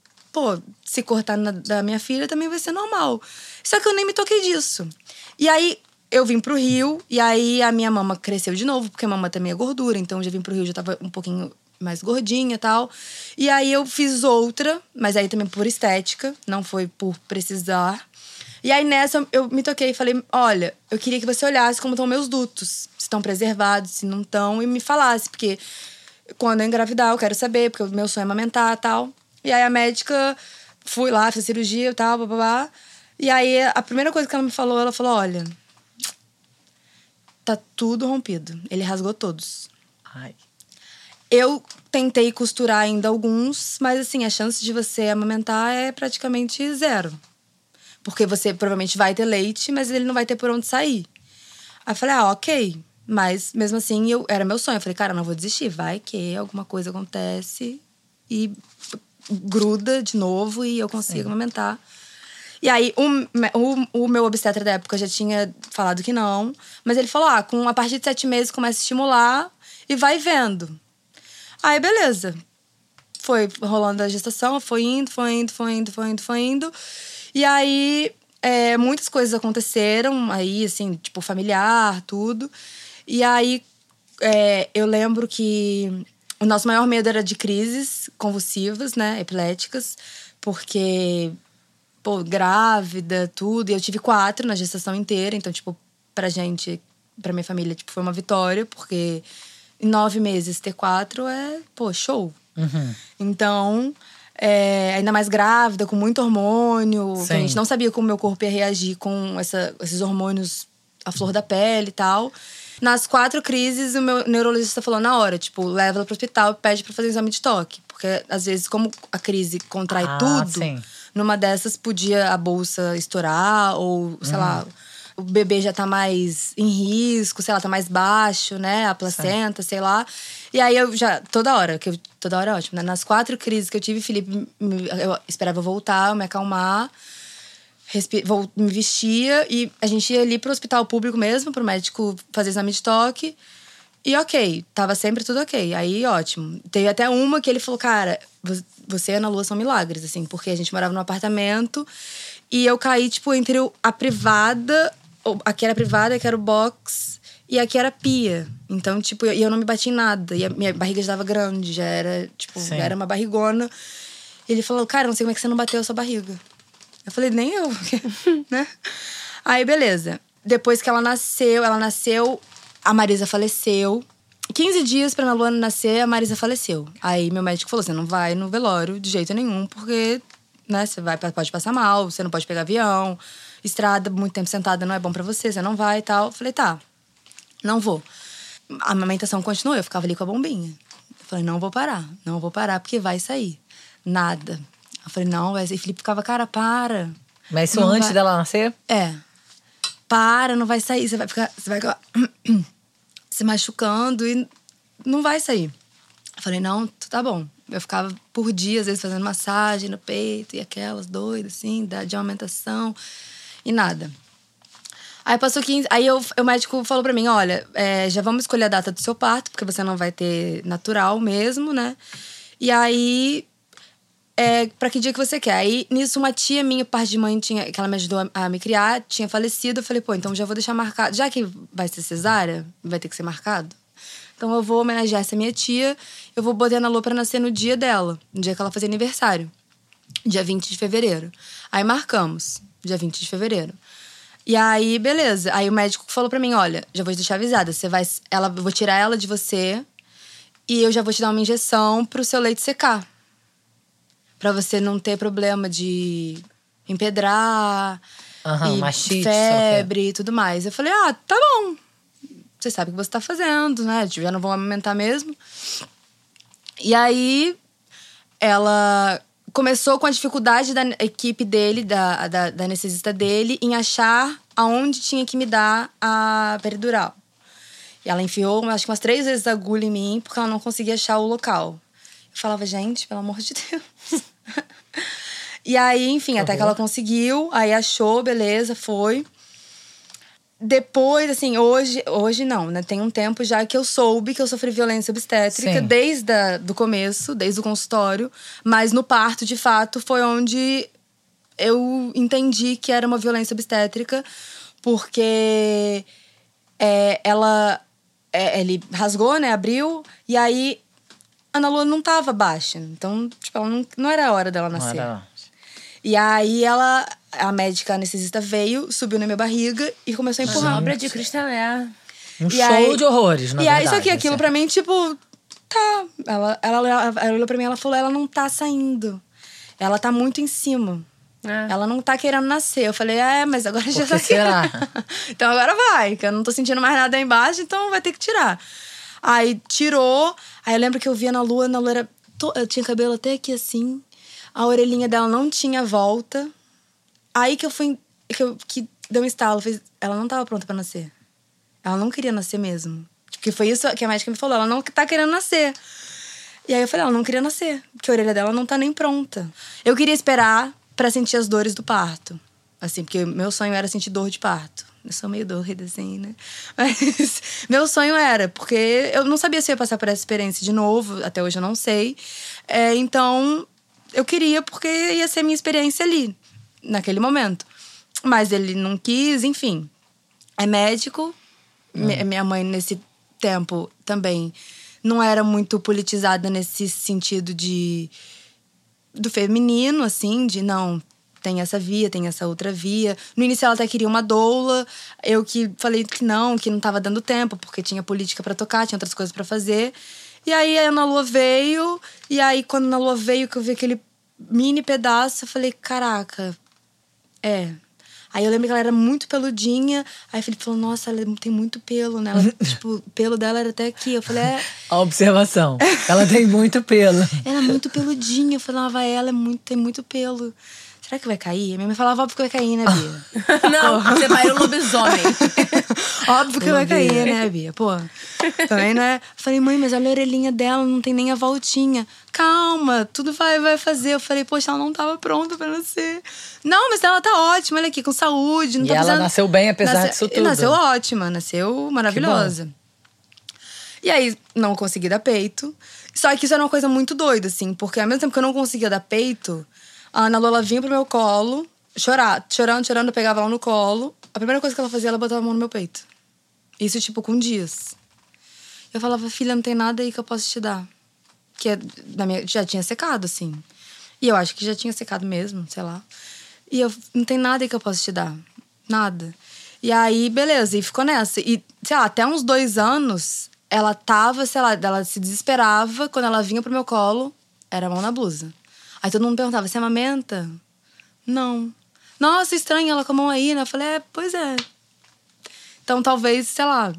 S3: se cortar da minha filha também vai ser normal. Só que eu nem me toquei disso. E aí, eu vim pro Rio, e aí a minha mama cresceu de novo, porque a mama também é gordura, então eu já vim pro Rio, já tava um pouquinho mais gordinha e tal. E aí eu fiz outra, mas aí também por estética, não foi por precisar. E aí nessa eu me toquei e falei, olha, eu queria que você olhasse como estão meus dutos. Se estão preservados, se não estão, e me falasse, porque quando eu engravidar eu quero saber, porque o meu sonho é amamentar e tal. E aí a médica, fui lá, fiz cirurgia e tal, blá. E aí, a primeira coisa que ela me falou, ela falou, olha, tá tudo rompido. Ele rasgou todos.
S1: Ai.
S3: Eu tentei costurar ainda alguns, mas assim, a chance de você amamentar é praticamente zero. Porque você provavelmente vai ter leite, mas ele não vai ter por onde sair. Aí eu falei, ok. Mas mesmo assim, era meu sonho. Eu falei, cara, não vou desistir. Vai que alguma coisa acontece e gruda de novo e eu consigo amamentar. E aí, o meu obstetra da época já tinha falado que não. Mas ele falou, a partir de 7 meses começa a estimular e vai vendo. Aí, beleza. Foi rolando a gestação, foi indo. E aí, muitas coisas aconteceram. Aí, assim, tipo, familiar, tudo. E aí, eu lembro que o nosso maior medo era de crises convulsivas, né? Epiléticas. Porque... grávida, tudo. E eu tive 4 na gestação inteira. Então, tipo, pra minha família, tipo, foi uma vitória. Porque em 9 meses ter 4 show.
S1: Uhum.
S3: Então, ainda mais grávida, com muito hormônio. Que a gente não sabia como o meu corpo ia reagir com esses hormônios à flor da pele e tal. Nas 4 crises, o meu neurologista falou na hora, tipo, leva ela pro hospital e pede pra fazer um exame de toque. Porque, às vezes, como a crise contrai tudo...
S1: Sim.
S3: Numa dessas, podia a bolsa estourar, ou, sei lá, o bebê já tá mais em risco, sei lá, tá mais baixo, né? A placenta, sei lá. E aí eu já, toda hora é ótimo, né? Nas 4 crises que eu tive, Felipe, eu esperava eu voltar, eu me acalmar, me vestia e a gente ia ali pro hospital público mesmo, pro médico fazer exame de toque. E ok, tava sempre tudo ok. Aí, ótimo. Teve até uma que ele falou, cara, você e a Ana Lua são milagres, assim. Porque a gente morava num apartamento e eu caí, tipo, entre a privada... Aqui era a privada, aqui era o box e aqui era a pia. Então, tipo, eu não me bati em nada. E a minha barriga já tava grande, já era, tipo, já era uma barrigona. E ele falou, cara, não sei como é que você não bateu a sua barriga. Eu falei, nem eu, né? Aí, beleza. Depois que ela nasceu, a Marisa faleceu. 15 dias pra Ana Luana nascer, a Marisa faleceu. Aí meu médico falou, você não vai no velório de jeito nenhum, porque, né, você pode passar mal, você não pode pegar avião, estrada, muito tempo sentada não é bom pra você não vai e tal. Eu falei, tá, não vou. A amamentação continuou, eu ficava ali com a bombinha. Eu falei, não vou parar, porque vai sair. Nada. Eu falei, não, vai sair. E Felipe ficava, cara, para.
S1: Mas isso antes dela nascer?
S3: Para, não vai sair. Você vai ficar se machucando e não vai sair. Eu falei, não, tá bom. Eu ficava por dia, às vezes, fazendo massagem no peito. E aquelas doidas, assim, de amamentação. E nada. Aí passou 15... Aí o médico falou pra mim, olha, já vamos escolher a data do seu parto, porque você não vai ter natural mesmo, né? E aí, pra que dia que você quer? Aí, nisso, uma tia minha, parte de mãe, que ela me ajudou a me criar, tinha falecido. Eu falei, pô, então já vou deixar marcado. Já que vai ser cesárea, vai ter que ser marcado. Então eu vou homenagear essa minha tia. Eu vou botar a Ana Lu pra nascer no dia dela. No dia que ela fazia aniversário. Dia 20 de fevereiro. Aí marcamos. Dia 20 de fevereiro. E aí, beleza. Aí o médico falou pra mim, olha, já vou te deixar avisada. Eu vou tirar ela de você e eu já vou te dar uma injeção pro seu leite secar. Pra você não ter problema de empedrar,
S1: mastite,
S3: febre e tudo mais. Eu falei, tá bom. Você sabe o que você tá fazendo, né? Já não vão amamentar mesmo. E aí, ela começou com a dificuldade da equipe dele, da anestesista dele, em achar aonde tinha que me dar a peridural. E ela enfiou, acho que umas 3 vezes a agulha em mim, porque ela não conseguia achar o local. Eu falava, gente, pelo amor de Deus. E aí, enfim, até que ela conseguiu. Aí achou, beleza, foi. Depois, assim, hoje não, né? Tem um tempo já que eu soube que eu sofri violência obstétrica. Sim. Desde o começo, desde o consultório. Mas no parto, de fato, foi onde eu entendi que era uma violência obstétrica. Porque ele rasgou, né? Abriu. E aí, a Ana Lu não tava baixa. Então, tipo, ela não era a hora dela nascer. Não era. E aí, a médica anestesista veio, subiu na minha barriga e começou a empurrar.
S4: Obra de cristalé.
S1: Show de horrores, na verdade.
S3: E aí, só que aquilo pra mim, tipo, tá. Ela olhou pra mim e ela falou, ela não tá saindo. Ela tá muito em cima. Ela não tá querendo nascer. Eu falei, mas agora já tá
S1: será?
S3: Então agora vai, que eu não tô sentindo mais nada aí embaixo, então vai ter que tirar. Aí tirou, aí eu lembro que eu via na Lu era... Eu tinha cabelo até aqui assim, a orelhinha dela não tinha volta. Aí que eu fui... Que deu um estalo, ela não tava pronta pra nascer. Ela não queria nascer mesmo. Porque foi isso que a médica me falou, ela não tá querendo nascer. E aí eu falei, ela não queria nascer, porque a orelha dela não tá nem pronta. Eu queria esperar pra sentir as dores do parto. Assim, porque meu sonho era sentir dor de parto. Eu sou meio doida, assim, né? Mas meu sonho era, porque eu não sabia se eu ia passar por essa experiência de novo. Até hoje eu não sei. Então, eu queria, porque ia ser minha experiência ali, naquele momento. Mas ele não quis, enfim. É médico. Minha mãe, nesse tempo, também não era muito politizada nesse sentido do feminino, assim, de não... Tem essa via, tem essa outra via. No início ela até queria uma doula. Eu que falei que não tava dando tempo, porque tinha política pra tocar, tinha outras coisas pra fazer. E aí a Ana Lua veio. E aí quando a Ana Lua veio, que eu vi aquele mini pedaço, eu falei, caraca, Aí eu lembro que ela era muito peludinha. Aí o Felipe falou, nossa, ela tem muito pelo, né? Ela, tipo, o pelo dela era até aqui. Eu falei,
S1: A observação. Ela tem muito pelo.
S3: Ela é muito peludinha. Eu falava, ela tem muito pelo. Será que vai cair? Minha mãe falava, óbvio que vai cair, né, Bia?
S4: Não, você vai no lobisomem.
S3: Óbvio que vai cair, né, Bia? Pô, também, né? Falei, mãe, mas olha a orelhinha dela, não tem nem a voltinha. Calma, tudo vai fazer. Eu falei, poxa, ela não tava pronta pra nascer. Não, mas ela tá ótima, olha aqui, com saúde. Não tá
S1: ela nasceu bem, apesar disso tudo.
S3: Nasceu ótima, nasceu maravilhosa. E aí, não consegui dar peito. Só que isso era uma coisa muito doida, assim. Porque ao mesmo tempo que eu não conseguia dar peito... A Ana Lu vinha pro meu colo, chorando, eu pegava ela no colo. A primeira coisa que ela fazia, ela botava a mão no meu peito. Isso, tipo, com dias. Eu falava, filha, não tem nada aí que eu possa te dar. Que já tinha secado, assim. E eu acho que já tinha secado mesmo, sei lá. E eu, não tem nada aí que eu possa te dar. Nada. E aí, beleza, e ficou nessa. E, sei lá, até uns 2 anos, ela tava, sei lá, ela se desesperava. Quando ela vinha pro meu colo, era a mão na blusa. Aí todo mundo perguntava, você amamenta? Não. Nossa, estranho ela com a mão aí, né? Eu falei, pois é. Então, talvez, sei lá,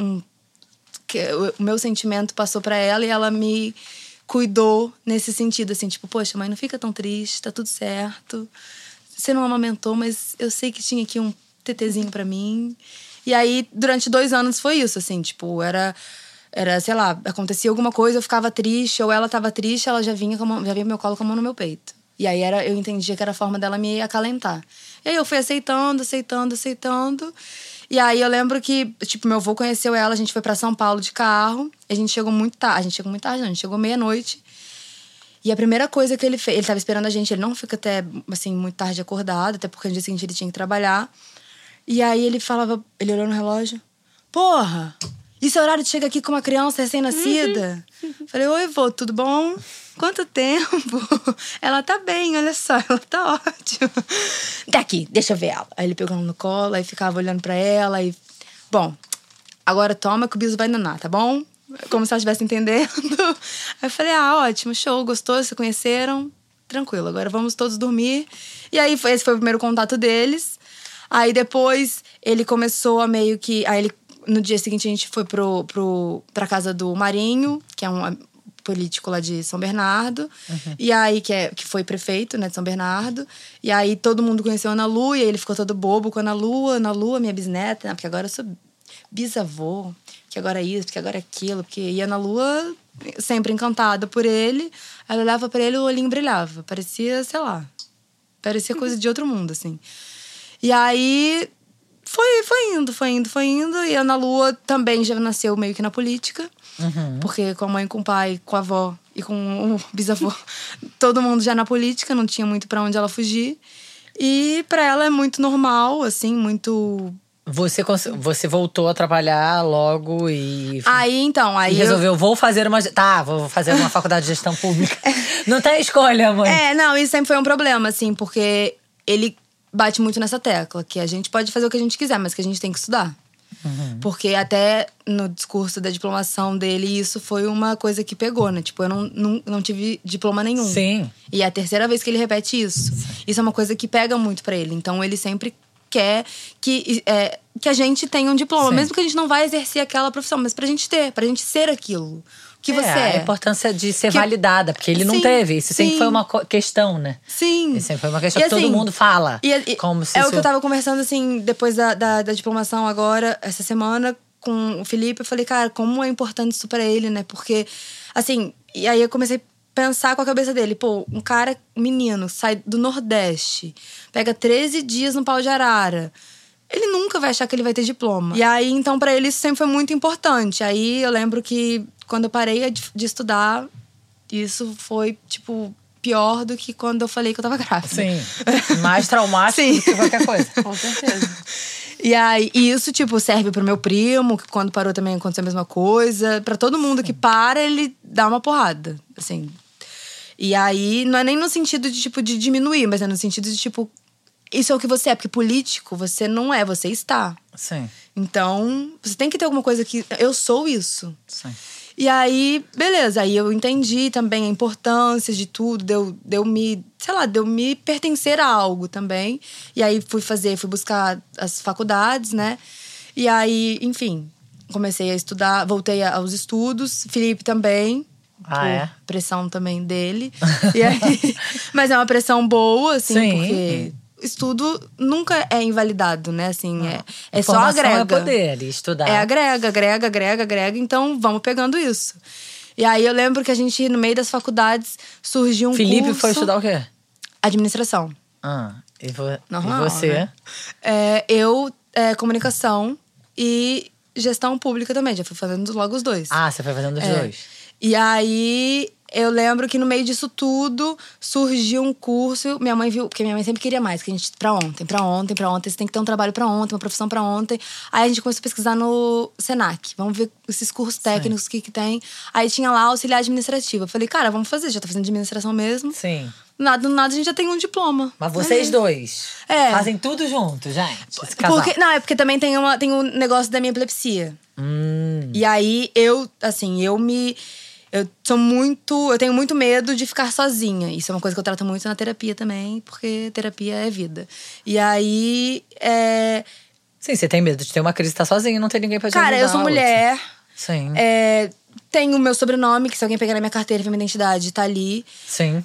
S3: o meu sentimento passou pra ela e ela me cuidou nesse sentido, assim, tipo, poxa, mãe, não fica tão triste, tá tudo certo. Você não amamentou, mas eu sei que tinha aqui um tetezinho pra mim. E aí, durante 2 anos foi isso, assim, tipo, era... Era, sei lá, acontecia alguma coisa, eu ficava triste, ou ela tava triste, ela já vinha pro meu colo com a mão no meu peito. E aí eu entendia que era a forma dela me acalentar. E aí eu fui aceitando. E aí eu lembro que, tipo, meu avô conheceu ela, a gente foi pra São Paulo de carro. A gente chegou muito tarde. A gente chegou muito tarde, não, a gente chegou meia-noite. E a primeira coisa que ele fez, ele tava esperando a gente, ele não fica até, assim, muito tarde acordado, até porque no dia seguinte ele tinha que trabalhar. E aí ele olhou no relógio, porra, esse horário de chegar aqui com uma criança recém-nascida? Falei, oi, vô, tudo bom? Quanto tempo? Ela tá bem, olha só, ela tá ótima. Daqui, deixa eu ver ela. Aí ele pegou ela no colo, aí ficava olhando pra ela e... Bom, agora toma que o biso vai nanar, tá bom? Como se ela estivesse entendendo. Aí eu falei, ótimo, show, gostou, se conheceram? Tranquilo, agora vamos todos dormir. E aí esse foi o primeiro contato deles. Aí depois ele começou a meio que... Aí no dia seguinte a gente foi pra casa do Marinho, que é um político lá de São Bernardo. E aí, que foi prefeito, né, de São Bernardo. E aí todo mundo conheceu a Ana Lu, e aí ele ficou todo bobo com a Ana Lu, minha bisneta, porque agora eu sou bisavô, que agora é isso, porque agora é aquilo. E a Ana Lua, sempre encantada por ele, ela olhava pra ele e o olhinho brilhava. Parecia, sei lá, coisa de outro mundo, assim. E aí, foi indo. E a Ana Lua também já nasceu meio que na política. Porque com a mãe, com o pai, com a avó e com o bisavô, todo mundo já na política, não tinha muito pra onde ela fugir. E pra ela é muito normal, assim, muito...
S1: Você voltou a trabalhar logo e...
S3: Aí
S1: resolveu, vou fazer uma faculdade de gestão pública. Não tem escolha, mãe.
S3: Não, isso sempre foi um problema, assim, porque ele bate muito nessa tecla, que a gente pode fazer o que a gente quiser, mas que a gente tem que estudar. Porque até no discurso da diplomação dele, isso foi uma coisa que pegou, né? Tipo, eu não tive diploma nenhum.
S1: Sim.
S3: E é a terceira vez que ele repete isso. Isso é uma coisa que pega muito pra ele. Então, ele sempre quer que a gente tenha um diploma. Sim. Mesmo que a gente não vai exercer aquela profissão. Mas pra gente ser aquilo que você é.
S1: A importância de ser validada. Porque ele não teve. Isso sempre foi uma questão, né?
S3: Sim.
S1: Isso sempre foi uma questão que todo mundo fala. Como se
S3: o que eu tava conversando, assim, depois da diplomação agora, essa semana, com o Felipe. Eu falei, cara, como é importante isso pra ele, né? Porque, assim... E aí eu comecei a pensar com a cabeça dele. Pô, um cara, menino, sai do Nordeste, pega 13 dias no pau de arara. Ele nunca vai achar que ele vai ter diploma. E aí, então, pra ele isso sempre foi muito importante. Aí eu lembro que quando eu parei de estudar, isso foi, tipo, pior do que quando eu falei que eu tava grávida.
S1: Sim. Mais traumático do que qualquer coisa.
S3: Com certeza. E aí, isso, tipo, serve pro meu primo, que quando parou também aconteceu a mesma coisa. Pra todo mundo que para, ele dá uma porrada, assim. E aí, não é nem no sentido de, tipo, de diminuir, mas é no sentido de, tipo, isso é o que você é. Porque político, você não é, você está.
S1: Sim.
S3: Então, você tem que ter alguma coisa que... Eu sou isso.
S1: Sim.
S3: E aí, beleza. Aí eu entendi também a importância de tudo. Deu me pertencer a algo também. E aí fui buscar as faculdades, né? E aí, enfim, comecei a estudar. Voltei aos estudos. Felipe também. Pressão também dele. E aí, mas é uma pressão boa, assim,
S1: sim,
S3: porque... Estudo nunca é invalidado, né? Assim, é só agrega.
S1: É poder, estudar.
S3: Agrega. Então, vamos pegando isso. E aí, eu lembro que a gente, no meio das faculdades, surgiu um
S1: Felipe
S3: curso...
S1: foi estudar o quê?
S3: Administração.
S1: E você?
S3: Né? Eu, comunicação e gestão pública também. Já fui fazendo logo os dois.
S1: Você foi fazendo os dois.
S3: E aí... Eu lembro que no meio disso tudo surgiu um curso. Minha mãe viu, porque minha mãe sempre queria mais, que a gente pra ontem. Você tem que ter um trabalho pra ontem, uma profissão pra ontem. Aí a gente começou a pesquisar no Senac. Vamos ver esses cursos técnicos que tem. Aí tinha lá auxiliar administrativo. Eu falei, cara, vamos fazer, já tá fazendo administração mesmo.
S1: Sim.
S3: Do nada a gente já tem um diploma.
S1: Mas vocês dois fazem tudo junto, gente. Esse casal.
S3: Porque também tem o negócio da minha epilepsia. E aí eu tenho muito medo de ficar sozinha. Isso é uma coisa que eu trato muito na terapia também, porque terapia é vida. E aí,
S1: Sim, você tem medo de ter uma crise e estar sozinha, não ter ninguém pra te ajudar.
S3: Cara, eu sou mulher.
S1: Sim.
S3: Tenho o meu sobrenome, que se alguém pegar na minha carteira, minha identidade, tá ali.
S1: Sim.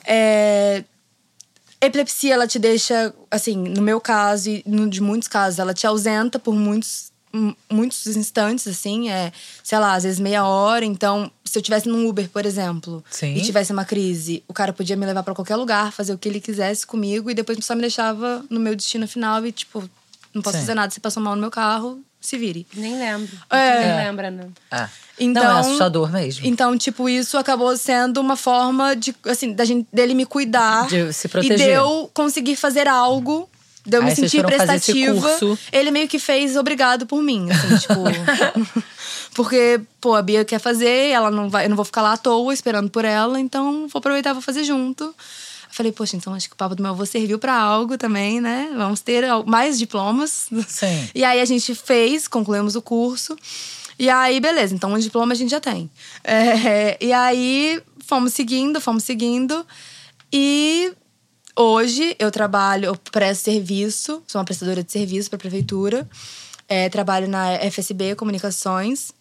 S3: Epilepsia, ela te deixa, assim, no meu caso e de muitos casos, ela te ausenta por muitos muitos instantes, assim, sei lá, às vezes meia hora. Então, se eu tivesse num Uber, por exemplo,
S1: Sim.
S3: e tivesse uma crise, o cara podia me levar pra qualquer lugar, fazer o que ele quisesse comigo, e depois só me deixava no meu destino final e, tipo, não posso fazer nada. Se passou mal no meu carro, se vire.
S4: Nem lembro. Nem lembra, não.
S3: Então,
S1: não, é assustador mesmo.
S3: Então, tipo, isso acabou sendo uma forma de, assim, dele me cuidar.
S1: De se proteger.
S3: E de eu conseguir fazer algo. De eu me sentir prestativa. Ele meio que fez obrigado por mim, assim, tipo… Porque, pô, a Bia quer fazer, ela não vai, eu não vou ficar lá à toa esperando por ela, então vou aproveitar e vou fazer junto. Eu falei, poxa, então acho que o Papo do Meu Avô serviu pra algo também, né? Vamos ter mais diplomas.
S1: Sim.
S3: E aí a gente concluímos o curso. E aí, beleza, então um diploma a gente já tem. E aí, fomos seguindo. E hoje eu presto serviço, sou uma prestadora de serviço para a prefeitura. Trabalho na FSB Comunicações.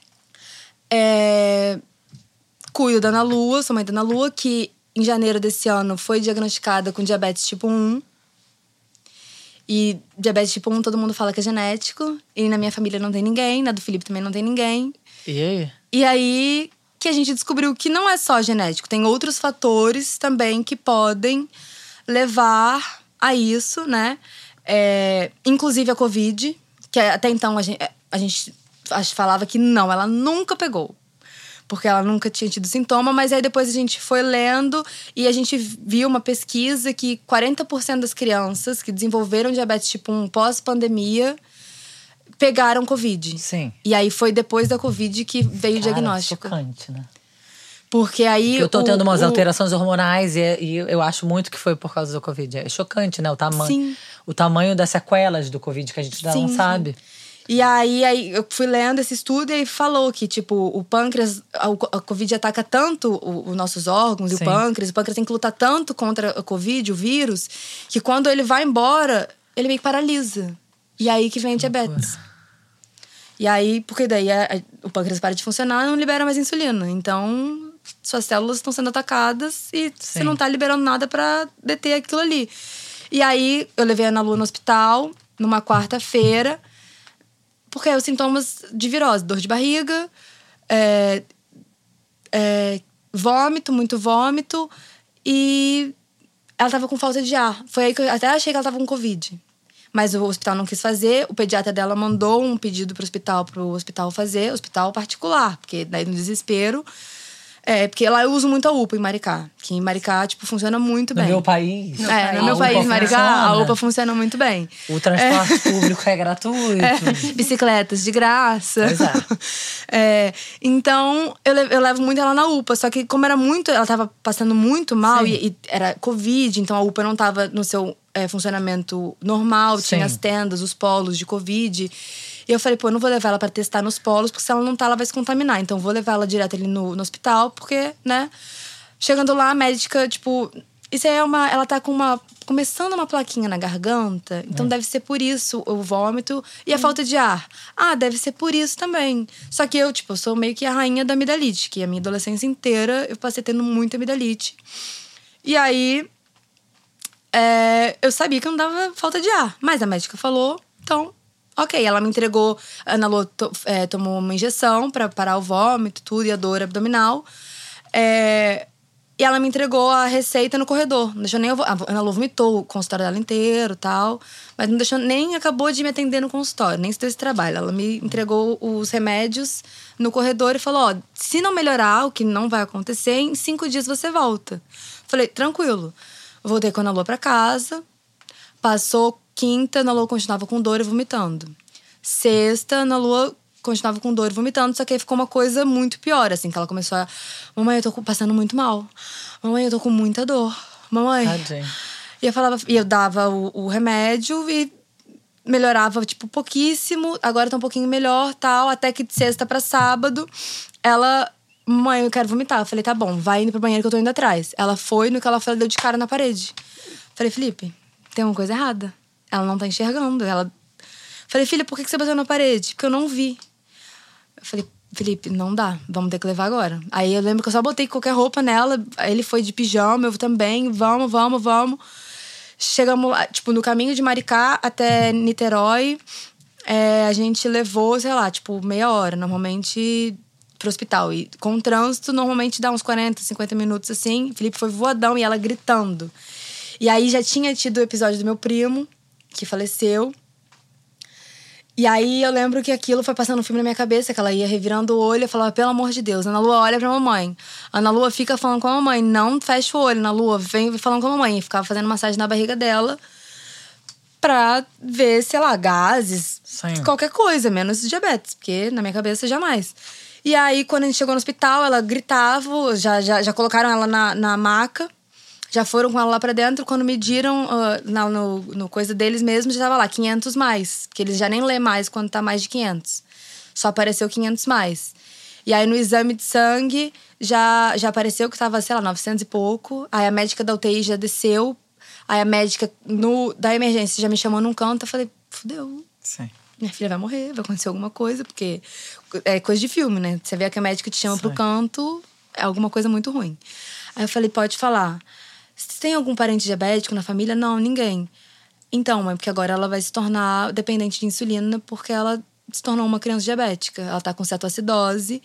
S3: Cuido da Ana Lua, sou mãe da Ana Lua, que em janeiro desse ano foi diagnosticada com diabetes tipo 1. E diabetes tipo 1 todo mundo fala que é genético. E na minha família não tem ninguém, na do Felipe também não tem ninguém.
S1: E aí?
S3: E aí que a gente descobriu que não é só genético. Tem outros fatores também que podem levar a isso, né? Inclusive a Covid, que até então a gente falava que não, ela nunca pegou. Porque ela nunca tinha tido sintoma, mas aí depois a gente foi lendo e a gente viu uma pesquisa que 40% das crianças que desenvolveram diabetes tipo 1 pós-pandemia pegaram Covid.
S1: Sim.
S3: E aí foi depois da Covid que veio o diagnóstico.
S1: Chocante, né?
S3: Porque aí…
S1: Eu tô tendo umas alterações hormonais e eu acho muito que foi por causa do Covid. É chocante, né? O tamanho das sequelas do Covid que a gente ainda não sabe.
S3: E aí eu fui lendo esse estudo e aí falou que, tipo, o pâncreas… A Covid ataca tanto os nossos órgãos e o pâncreas tem que lutar tanto contra a Covid, o vírus, que quando ele vai embora, ele meio que paralisa. E aí que vem a diabetes. E aí, porque daí o pâncreas para de funcionar e não libera mais insulina. Então, suas células estão sendo atacadas e você não tá liberando nada pra deter aquilo ali. E aí, eu levei a Ana Lu no hospital, numa quarta-feira… Porque os sintomas de virose, dor de barriga, vômito, muito vômito. E ela tava com falta de ar. Foi aí que eu até achei que ela tava com Covid. Mas o hospital não quis fazer. O pediatra dela mandou um pedido pro hospital fazer. Hospital particular. Porque daí no desespero… porque lá eu uso muito a UPA em Maricá. Que em Maricá, tipo, funciona muito bem.
S1: No meu país.
S3: No meu país, Maricá, a UPA funciona muito bem.
S1: O transporte público é gratuito.
S3: Bicicletas de graça.
S1: Pois
S3: então, eu levo muito ela na UPA. Só que como ela tava passando muito mal e era Covid, então a UPA não tava no seu funcionamento normal. Tinha as tendas, os polos de Covid. E eu falei, pô, eu não vou levar ela pra testar nos polos, porque se ela não tá, ela vai se contaminar. Então, eu vou levar ela direto ali no hospital, porque, né? Chegando lá, a médica, tipo… Isso aí ela tá começando uma plaquinha na garganta. Então, deve ser por isso o vômito e a falta de ar. Deve ser por isso também. Só que eu sou meio que a rainha da amidalite. Que a minha adolescência inteira, eu passei tendo muita amidalite. E aí… eu sabia que não dava falta de ar. Mas a médica falou, então… Ok, ela me entregou… A Ana Lu tomou uma injeção pra parar o vômito, tudo, e a dor abdominal. E ela me entregou a receita no corredor. Não deixou nem… A Ana Lu vomitou o consultório dela inteiro e tal. Mas não deixou… Nem acabou de me atender no consultório. Nem se deu esse trabalho. Ela me entregou os remédios no corredor e falou… se não melhorar, o que não vai acontecer, em 5 dias você volta. Falei, tranquilo. Voltei com a Ana Lu pra casa. Passou… Quinta, Ana Lu continuava com dor e vomitando. Sexta, Ana Lu continuava com dor e vomitando, só que aí ficou uma coisa muito pior, assim, que ela começou a… Mamãe, eu tô passando muito mal. Mamãe, eu tô com muita dor. Mamãe…
S1: Tadinha.
S3: E eu dava o remédio e melhorava, tipo, pouquíssimo. Agora tá um pouquinho melhor, tal. Até que de sexta pra sábado, ela… Mãe, eu quero vomitar. Eu falei, tá bom, vai indo pro banheiro que eu tô indo atrás. Ela foi, no que ela deu de cara na parede. Falei, Felipe, tem uma coisa errada. Ela não tá enxergando. Falei, filha, por que você bateu na parede? Porque eu não vi. Eu falei, Felipe, não dá. Vamos ter que levar agora. Aí eu lembro que eu só botei qualquer roupa nela. Aí ele foi de pijama, eu também. Vamos. Chegamos lá, tipo, no caminho de Maricá até Niterói. a gente levou, sei lá, tipo, meia hora, normalmente, pro hospital. E com o trânsito, normalmente dá uns 40, 50 minutos, assim. O Felipe foi voadão e ela gritando. E aí, já tinha tido o episódio do meu primo, que faleceu. E aí, eu lembro que aquilo foi passando um filme na minha cabeça, que ela ia revirando o olho e falava, pelo amor de Deus, Ana Lua, olha pra mamãe. Ana Lua fica falando com a mamãe, não fecha o olho, Ana Lua, vem falando com a mamãe. E ficava fazendo massagem na barriga dela pra ver, sei lá, gases, qualquer coisa, menos diabetes, porque na minha cabeça jamais. E aí, quando a gente chegou no hospital, ela gritava, já colocaram ela na maca. Já foram com ela lá pra dentro. Quando mediram no coisa deles mesmos, já tava lá, 500 mais. Que eles já nem lê mais quando tá mais de 500. Só apareceu 500 mais. E aí, no exame de sangue, já apareceu que tava, sei lá, 900 e pouco. Aí, a médica da UTI já desceu. Aí, a médica da emergência já me chamou num canto. Eu falei, fudeu.
S1: Sim.
S3: Minha filha vai morrer, vai acontecer alguma coisa. Porque é coisa de filme, né? Você vê que a médica te chama pro canto, é alguma coisa muito ruim. Aí, eu falei, pode falar. Você tem algum parente diabético na família? Não, ninguém. Então, mãe, porque agora ela vai se tornar dependente de insulina porque ela se tornou uma criança diabética. Ela tá com cetoacidose.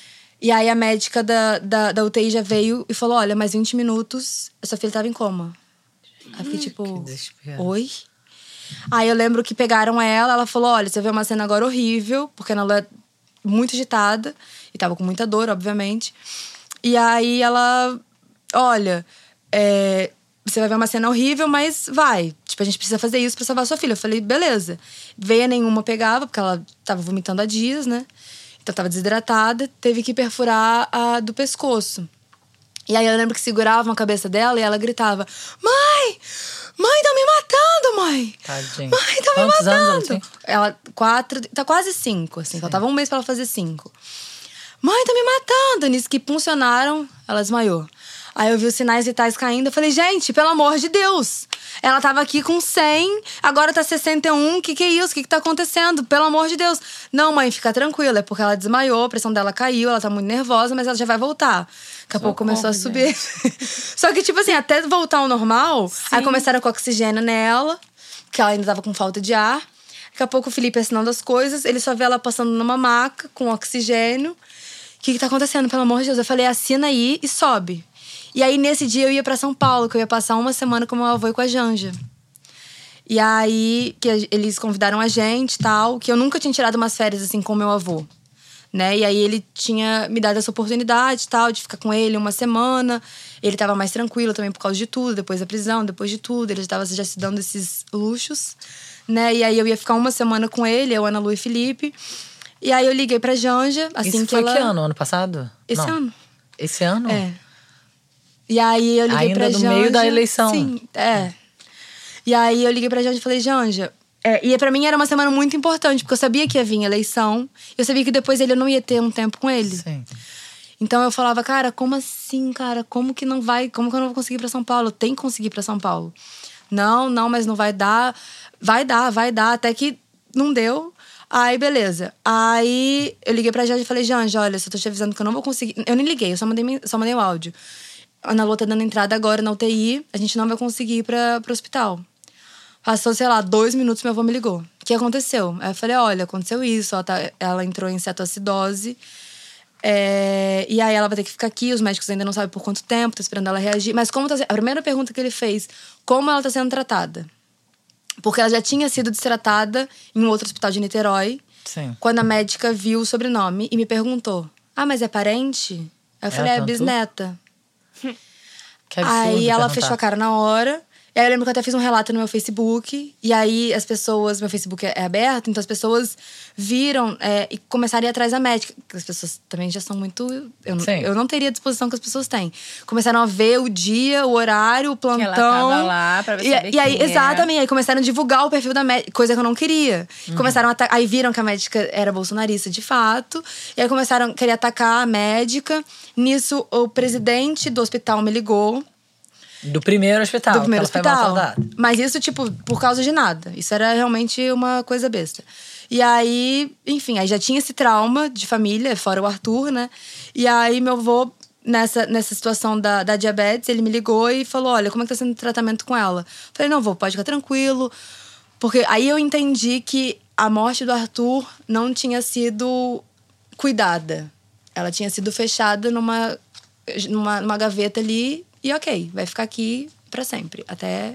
S3: E aí a médica da UTI já veio e falou, olha, mais 20 minutos, a sua filha tava em coma. Aí eu fiquei tipo, oi? Aí eu lembro que pegaram ela falou, olha, você vê uma cena agora horrível, porque ela é muito agitada e tava com muita dor, obviamente. E aí ela, olha... você vai ver uma cena horrível, mas vai. Tipo, a gente precisa fazer isso pra salvar a sua filha. Eu falei, beleza. Veia nenhuma pegava, porque ela tava vomitando há dias, né? Então tava desidratada. Teve que perfurar a do pescoço. E aí eu lembro que seguravam a cabeça dela e ela gritava, mãe! Mãe, tá me matando, mãe!
S1: Tadinha.
S3: Mãe, tá me
S1: Quantos
S3: matando!
S1: anos ela tem?
S3: Ela, 4, tá quase 5, assim. Faltava um mês pra ela fazer 5. Mãe, tá me matando! Nisso que funcionaram, ela desmaiou. Aí eu vi os sinais vitais caindo, eu falei, gente, pelo amor de Deus. Ela tava aqui com 100, agora tá 61, que é isso? Que tá acontecendo? Pelo amor de Deus. Não, mãe, fica tranquila, é porque ela desmaiou, a pressão dela caiu, ela tá muito nervosa, mas ela já vai voltar. Daqui a pouco começou a subir. Só que, tipo assim, até voltar ao normal, aí começaram com oxigênio nela, que ela ainda tava com falta de ar. Daqui a pouco o Felipe assinando as coisas, ele só vê ela passando numa maca com oxigênio. O que tá acontecendo, pelo amor de Deus? Eu falei, assina aí e sobe. E aí, nesse dia, eu ia pra São Paulo, que eu ia passar uma semana com meu avô e com a Janja. E aí, que eles convidaram a gente e tal, que eu nunca tinha tirado umas férias, assim, com meu avô. Né? E aí, ele tinha me dado essa oportunidade e tal, de ficar com ele uma semana. Ele tava mais tranquilo também por causa de tudo, depois da prisão, depois de tudo. Ele tava já se dando esses luxos, né? E aí, eu ia ficar uma semana com ele, eu, Ana Lu e Felipe. E aí, eu liguei pra Janja, assim
S1: Isso
S3: que
S1: foi
S3: ela...
S1: que ano? Ano passado?
S3: Esse
S1: Não.
S3: ano.
S1: Esse ano?
S3: É. E aí eu liguei pra Janja...
S1: Ainda no meio da eleição.
S3: Sim, E aí eu liguei pra Janja e falei, Janja... e pra mim era uma semana muito importante, porque eu sabia que ia vir a eleição. Eu sabia que depois eu não ia ter um tempo com ele.
S1: Sim.
S3: Então eu falava, cara, como assim, cara? Como que não vai... Como que eu não vou conseguir ir pra São Paulo? Eu tenho que conseguir ir pra São Paulo. Não, mas não vai dar. Vai dar. Até que não deu. Aí, beleza. Aí eu liguei pra Janja e falei, Janja, olha, só tô te avisando que eu não vou conseguir... Eu nem liguei, eu só mandei o áudio. A Ana Lua tá dando entrada agora na UTI, a gente não vai conseguir ir pro hospital. Passou, sei lá, 2 minutos, meu avô me ligou. O que aconteceu? Aí eu falei, olha, aconteceu isso, ela entrou em cetoacidose. E aí ela vai ter que ficar aqui, os médicos ainda não sabem por quanto tempo, tô esperando ela reagir. Mas como a primeira pergunta que ele fez, como ela tá sendo tratada? Porque ela já tinha sido destratada em um outro hospital de Niterói.
S1: Sim.
S3: Quando a médica viu o sobrenome e me perguntou, mas é parente? Aí eu falei, bisneta.
S1: Que absurdo.
S3: Aí ela
S1: perguntar.
S3: fechou a cara na hora. E aí eu lembro que eu até fiz um relato no meu Facebook. E aí as pessoas... Meu Facebook é aberto, então as pessoas viram e começaram a ir atrás da médica. As pessoas também já são muito... Eu não teria a disposição que as pessoas têm. Começaram a ver o dia, o horário, o plantão. Que ela
S4: tava lá pra saber
S3: e aí,
S4: quem
S3: exatamente. Aí começaram a divulgar o perfil da médica, coisa que eu não queria. Começaram aí viram que a médica era bolsonarista de fato. E aí começaram a querer atacar a médica. Nisso, o presidente do hospital me ligou.
S1: Do primeiro hospital.
S3: Do primeiro hospital.
S1: Foi
S3: mas isso, tipo, por causa de nada. Isso era realmente uma coisa besta. E aí, enfim, aí já tinha esse trauma de família, fora o Arthur, né? E aí meu avô, nessa situação da diabetes, ele me ligou e falou, olha, como é que tá sendo o tratamento com ela? Falei, não, vô, pode ficar tranquilo. Porque aí eu entendi que a morte do Arthur não tinha sido cuidada. Ela tinha sido fechada numa gaveta ali e ok, vai ficar aqui pra sempre. Até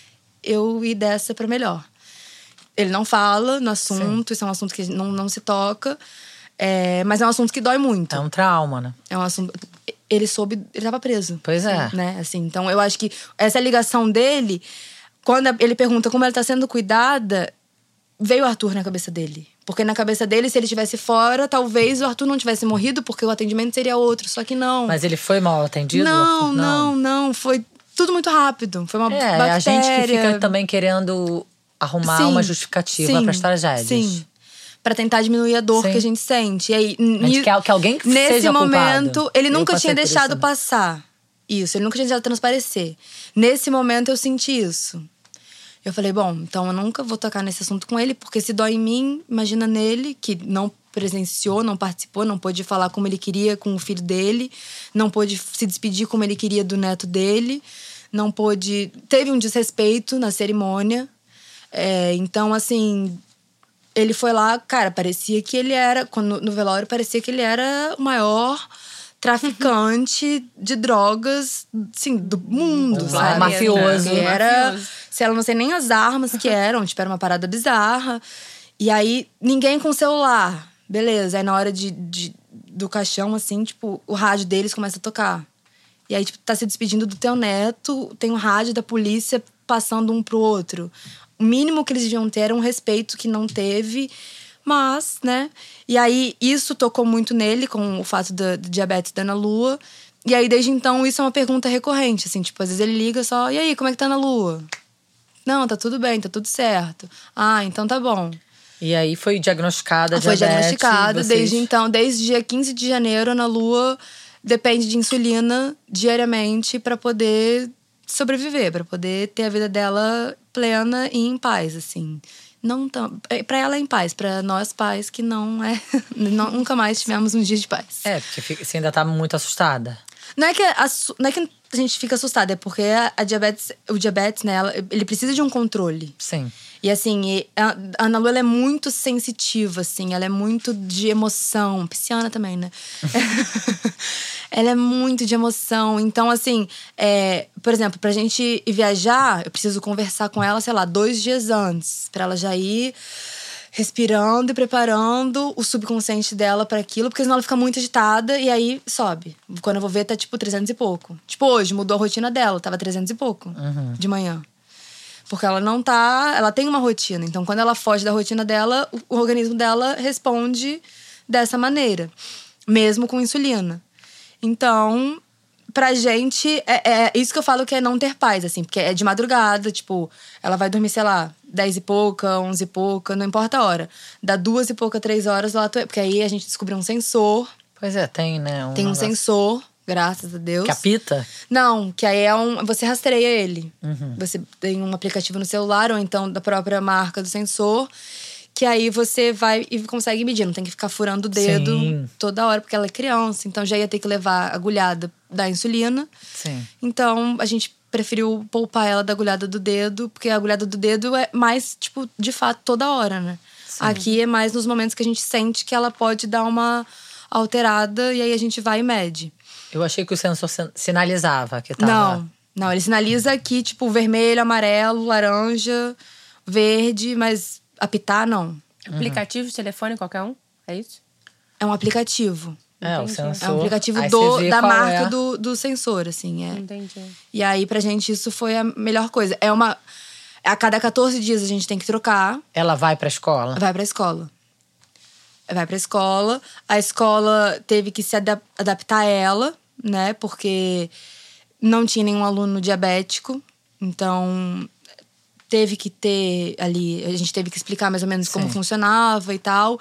S3: eu ir dessa pra melhor. Ele não fala no assunto, Sim. Isso é um assunto que não se toca. Mas é um assunto que dói muito.
S1: É um trauma, né?
S3: É um assunto... Ele tava preso.
S1: Pois é.
S3: Né? Assim, então, eu acho que essa ligação dele, quando ele pergunta como ela tá sendo cuidada, veio o Arthur na cabeça dele. Porque na cabeça dele, se ele estivesse fora, talvez o Arthur não tivesse morrido, porque o atendimento seria outro. Só que não.
S1: Mas ele foi mal atendido?
S3: Não. Foi tudo muito rápido. Foi uma bactéria.
S1: A gente que fica também querendo arrumar uma justificativa para as tragédias.
S3: Sim. Pra tentar diminuir a dor que a gente sente. E aí,
S1: a gente quer que alguém
S3: nesse
S1: seja
S3: momento,
S1: culpado.
S3: ele nunca tinha deixado passar isso. Ele nunca tinha deixado transparecer. Nesse momento, eu senti isso. Eu falei, bom, então eu nunca vou tocar nesse assunto com ele, porque se dói em mim, imagina nele, que não presenciou, não participou, não pôde falar como ele queria com o filho dele, não pôde se despedir como ele queria do neto dele, não pôde... Teve um desrespeito na cerimônia. Então, assim... Ele foi lá, cara, parecia que ele era... No velório, parecia que ele era o maior traficante de drogas, assim, do mundo, sabe?
S1: Mafioso.
S3: Ele era... Sei lá, não sei nem as armas que eram. Tipo, era uma parada bizarra. E aí, ninguém com celular. Beleza. Aí, na hora do caixão, assim, tipo... O rádio deles começa a tocar. E aí, tipo, tá se despedindo do teu neto. Tem um rádio da polícia passando um pro outro. O mínimo que eles deviam ter era um respeito que não teve, mas, né? E aí, isso tocou muito nele, com o fato do diabetes da Ana Lua. E aí, desde então, isso é uma pergunta recorrente, assim. Tipo, às vezes ele liga só, e aí, como é que tá a Ana Lua? Não, tá tudo bem, tá tudo certo. Ah, então tá bom.
S1: E aí, foi diagnosticada a
S3: diabetes. Foi diagnosticada, desde então. Desde dia 15 de janeiro, a Ana Lua depende de insulina diariamente pra poder sobreviver, pra poder ter a vida dela plena e em paz, assim. Não tão, pra ela é em paz, pra nós pais que não é... nunca mais tivemos um dia de paz.
S1: Porque você ainda tá muito assustada.
S3: Não é que a gente fica assustada, é porque o diabetes, né, ele precisa de um controle.
S1: Sim.
S3: E assim, a Ana Lu, ela é muito sensitiva, assim, ela é muito de emoção. Pisciana também, né? Ela é muito de emoção. Então, assim, por exemplo, pra gente ir viajar, eu preciso conversar com ela, sei lá, 2 dias antes. Pra ela já ir respirando e preparando o subconsciente dela pra aquilo. Porque senão ela fica muito agitada e aí sobe. Quando eu vou ver, tá tipo 300 e pouco. Tipo, hoje mudou a rotina dela, tava 300 e pouco de manhã. Porque ela não tá... Ela tem uma rotina. Então, quando ela foge da rotina dela, o organismo dela responde dessa maneira. Mesmo com insulina. Então, pra gente... É isso que eu falo que é não ter paz, assim. Porque é de madrugada, tipo... Ela vai dormir, sei lá, 10 e pouca, 11 e pouca, não importa a hora. Dá 2 e pouca, 3 horas, ela... Porque aí a gente descobriu um sensor.
S1: Pois é, tem, né?
S3: Tem um sensor... Graças a Deus.
S1: Que apita?
S3: Não, que aí você rastreia ele. Você tem um aplicativo no celular, ou então da própria marca do sensor, que aí você vai e consegue medir. Não tem que ficar furando o dedo toda hora, porque ela é criança. Então já ia ter que levar a agulhada da insulina.
S1: Sim.
S3: Então a gente preferiu poupar ela da agulhada do dedo, porque a agulhada do dedo é mais, tipo, de fato, toda hora, né? Sim. Aqui é mais nos momentos que a gente sente que ela pode dar uma alterada, e aí a gente vai e mede.
S1: Eu achei que o sensor sinalizava que tava...
S3: Não, ele sinaliza aqui, tipo, vermelho, amarelo, laranja, verde, mas apitar, não.
S4: Aplicativo de telefone, qualquer um? É isso?
S3: É um aplicativo.
S1: O sensor.
S3: É um aplicativo da marca do sensor, assim.
S4: Entendi.
S3: E aí, pra gente, isso foi a melhor coisa. A cada 14 dias a gente tem que trocar.
S1: Ela vai pra escola?
S3: Vai pra escola. Vai pra escola. A escola teve que se adaptar a ela, né? Porque não tinha nenhum aluno diabético. Então, teve que ter ali... A gente teve que explicar mais ou menos como funcionava e tal.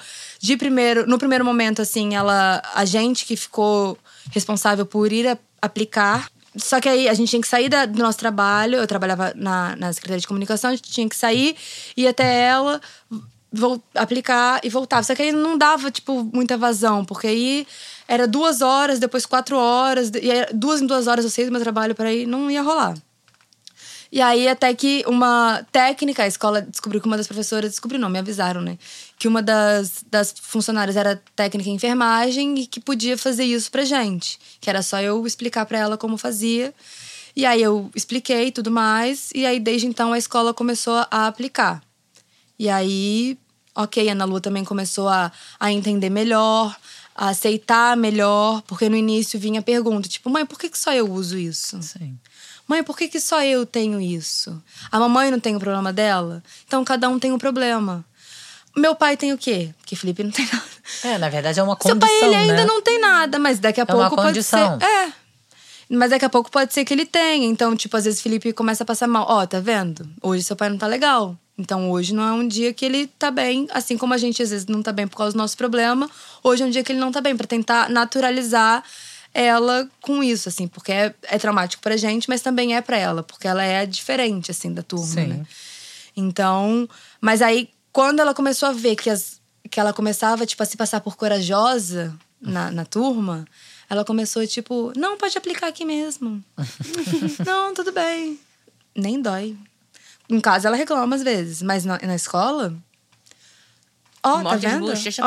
S3: No primeiro momento, assim, a gente que ficou responsável por ir aplicar. Só que aí a gente tinha que sair do nosso trabalho. Eu trabalhava na Secretaria de Comunicação. A gente tinha que sair, ir até ela... aplicar e voltava. Só que aí não dava, tipo, muita vazão. Porque aí era 2 horas, depois 4 horas. E aí, 2 em 2 horas eu saí do meu trabalho para ir. Não ia rolar. E aí, até que uma técnica, a escola descobriu que uma das professoras… Descobriu não, me avisaram, né? Que uma das funcionárias era técnica em enfermagem e que podia fazer isso pra gente. Que era só eu explicar pra ela como fazia. E aí, eu expliquei e tudo mais. E aí, desde então, a escola começou a aplicar. E aí, ok, a Ana Lua também começou a entender melhor, a aceitar melhor. Porque no início vinha a pergunta, tipo… Mãe, por que só eu uso isso?
S1: Sim.
S3: Mãe, por que só eu tenho isso? A mamãe não tem o problema dela? Então, cada um tem um problema. Meu pai tem o quê? Porque Felipe não tem nada.
S1: Na verdade é uma condição,
S3: Seu pai, ele ainda
S1: né?
S3: não tem nada, mas daqui a pouco
S1: uma condição.
S3: pode ser… Mas daqui a pouco pode ser que ele tenha. Então, tipo, às vezes Felipe começa a passar mal. Ó, tá vendo? Hoje seu pai não tá legal. Então, hoje não é um dia que ele tá bem. Assim como a gente, às vezes, não tá bem por causa do nosso problema. Hoje é um dia que ele não tá bem. Pra tentar naturalizar ela com isso, assim. Porque é traumático pra gente, mas também é pra ela. Porque ela é diferente, assim, da turma,
S1: Sim.
S3: né? Então… Mas aí, quando ela começou a ver que ela começava, tipo, a se passar por corajosa na turma… Ela começou, tipo… Não, pode aplicar aqui mesmo. Não, tudo bem. Nem dói. Em casa, ela reclama às vezes. Mas na escola… Ó, tá vendo?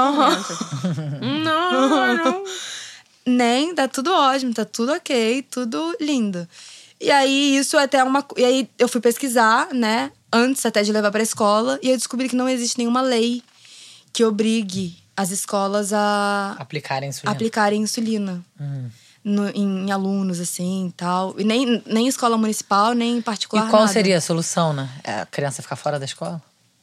S4: Não.
S3: Nem, tá tudo ótimo, tá tudo ok, tudo lindo. E aí, isso é até uma… E aí, eu fui pesquisar, né? Antes até de levar pra escola. E eu descobri que não existe nenhuma lei que obrigue as escolas a…
S1: Aplicarem insulina.
S3: Em alunos, assim, e tal. E nem escola municipal, nem em particular,
S1: E qual
S3: nada.
S1: seria a solução, né? A criança ficar fora da escola?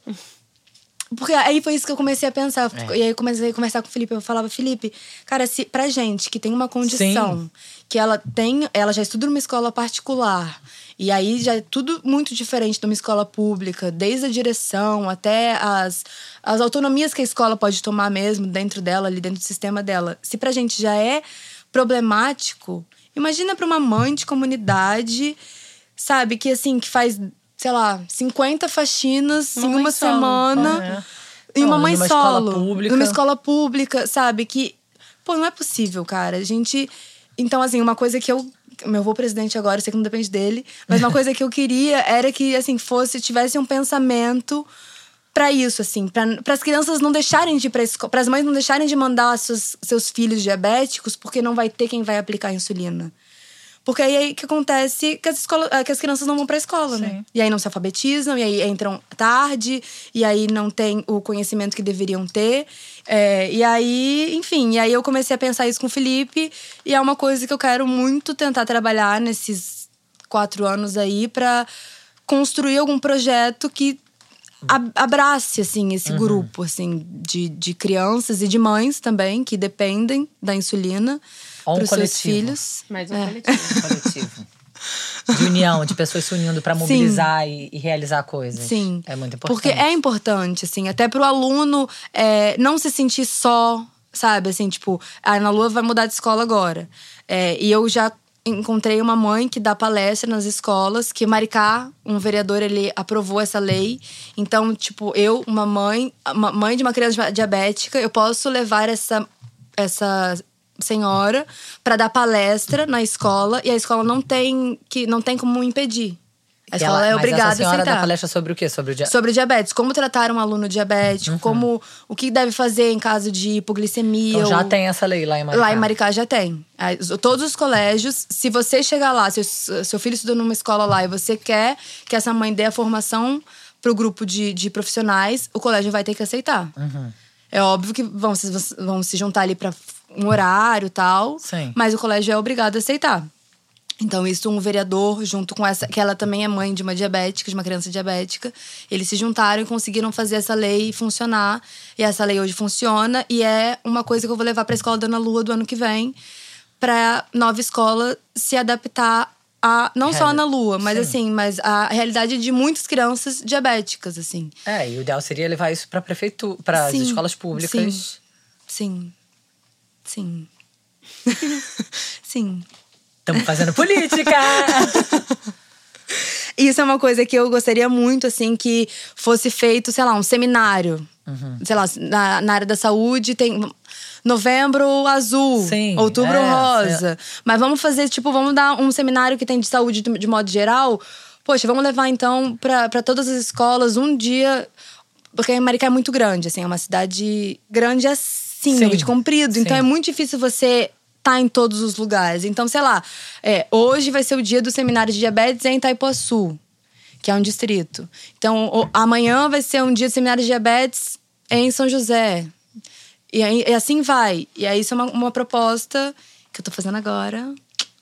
S3: Porque aí foi isso que eu comecei a pensar. E aí eu comecei a conversar com o Felipe. Eu falava, Felipe, cara, se pra gente que tem uma condição…
S1: Sim.
S3: Que ela já estuda numa escola particular… E aí já é tudo muito diferente de uma escola pública. Desde a direção até as autonomias que a escola pode tomar mesmo dentro dela, ali dentro do sistema dela. Se pra gente já é problemático, imagina pra uma mãe de comunidade, sabe? Que assim, que faz… sei lá, 50 faxinas em uma semana. E uma mãe solo. Numa escola pública, sabe? Que, pô, não é possível, cara. A gente… Então, assim, uma coisa que eu… Meu avô presidente agora, eu sei que não depende dele. Mas uma coisa que eu queria era que, assim, tivesse um pensamento pra isso, assim. Para as crianças não deixarem de ir pra escola. Para as mães não deixarem de mandar seus filhos diabéticos, porque não vai ter quem vai aplicar insulina. Porque aí o que acontece que as crianças não vão pra escola,
S1: Sim.
S3: né? E aí não se alfabetizam, e aí entram tarde, e aí não tem o conhecimento que deveriam ter. E aí, enfim, e aí eu comecei a pensar isso com o Felipe, e é uma coisa que eu quero muito tentar trabalhar nesses 4 anos aí pra construir algum projeto que abrace, assim, esse grupo, assim, de crianças e de mães também, que dependem da insulina.
S1: Ou
S3: pros seus filhos.
S4: Mais um coletivo.
S1: De união, de pessoas se unindo pra mobilizar e realizar coisas.
S3: Sim.
S1: É muito importante.
S3: Porque é importante, assim, até pro aluno não se sentir só, sabe? Assim, tipo, a Ana Lua vai mudar de escola agora. E eu já encontrei uma mãe que dá palestra nas escolas, que Maricá, um vereador, ele aprovou essa lei. Então, tipo, eu, uma mãe de uma criança diabética, eu posso levar essa senhora para dar palestra na escola, e a escola não tem como impedir. A escola é obrigada a aceitar.
S1: Mas essa senhora dá palestra sobre o quê?
S3: Sobre diabetes. Como tratar um aluno diabético, o que deve fazer em caso de hipoglicemia.
S1: Então já tem essa lei lá em Maricá.
S3: Lá em Maricá já tem. Todos os colégios, se você chegar lá, seu filho estudou numa escola lá e você quer que essa mãe dê a formação pro grupo de profissionais, o colégio vai ter que aceitar. É óbvio que vão se juntar ali para um horário e tal.
S1: Sim.
S3: Mas o colégio é obrigado a aceitar. Então, isso, um vereador, junto com essa… Que ela também é mãe de uma diabética, de uma criança diabética. Eles se juntaram e conseguiram fazer essa lei funcionar. E essa lei hoje funciona. E é uma coisa que eu vou levar para a escola da Ana Lua do ano que vem. Pra nova escola se adaptar a… Não só a Ana Lua, mas assim… Mas a realidade de muitas crianças diabéticas, assim.
S1: E o ideal seria levar isso pra prefeitura, para as escolas públicas.
S3: Sim. Sim. Sim.
S1: Estamos fazendo política!
S3: Isso é uma coisa que eu gostaria muito, assim, que fosse feito, sei lá, um seminário. Sei lá, na área da saúde tem… Novembro azul,
S1: Sim,
S3: outubro rosa. Mas vamos fazer, tipo, vamos dar um seminário que tem de saúde de modo geral, poxa, vamos levar então pra todas as escolas um dia… Porque Maricá é muito grande, assim, é uma cidade grande assim, de comprido. Então é muito difícil você tá em todos os lugares. Então, sei lá, hoje vai ser o dia do seminário de diabetes em Itaipuaçu, que é um distrito. Então, amanhã vai ser um dia do seminário de diabetes em São José. E assim vai. E aí isso é uma proposta que eu tô fazendo agora.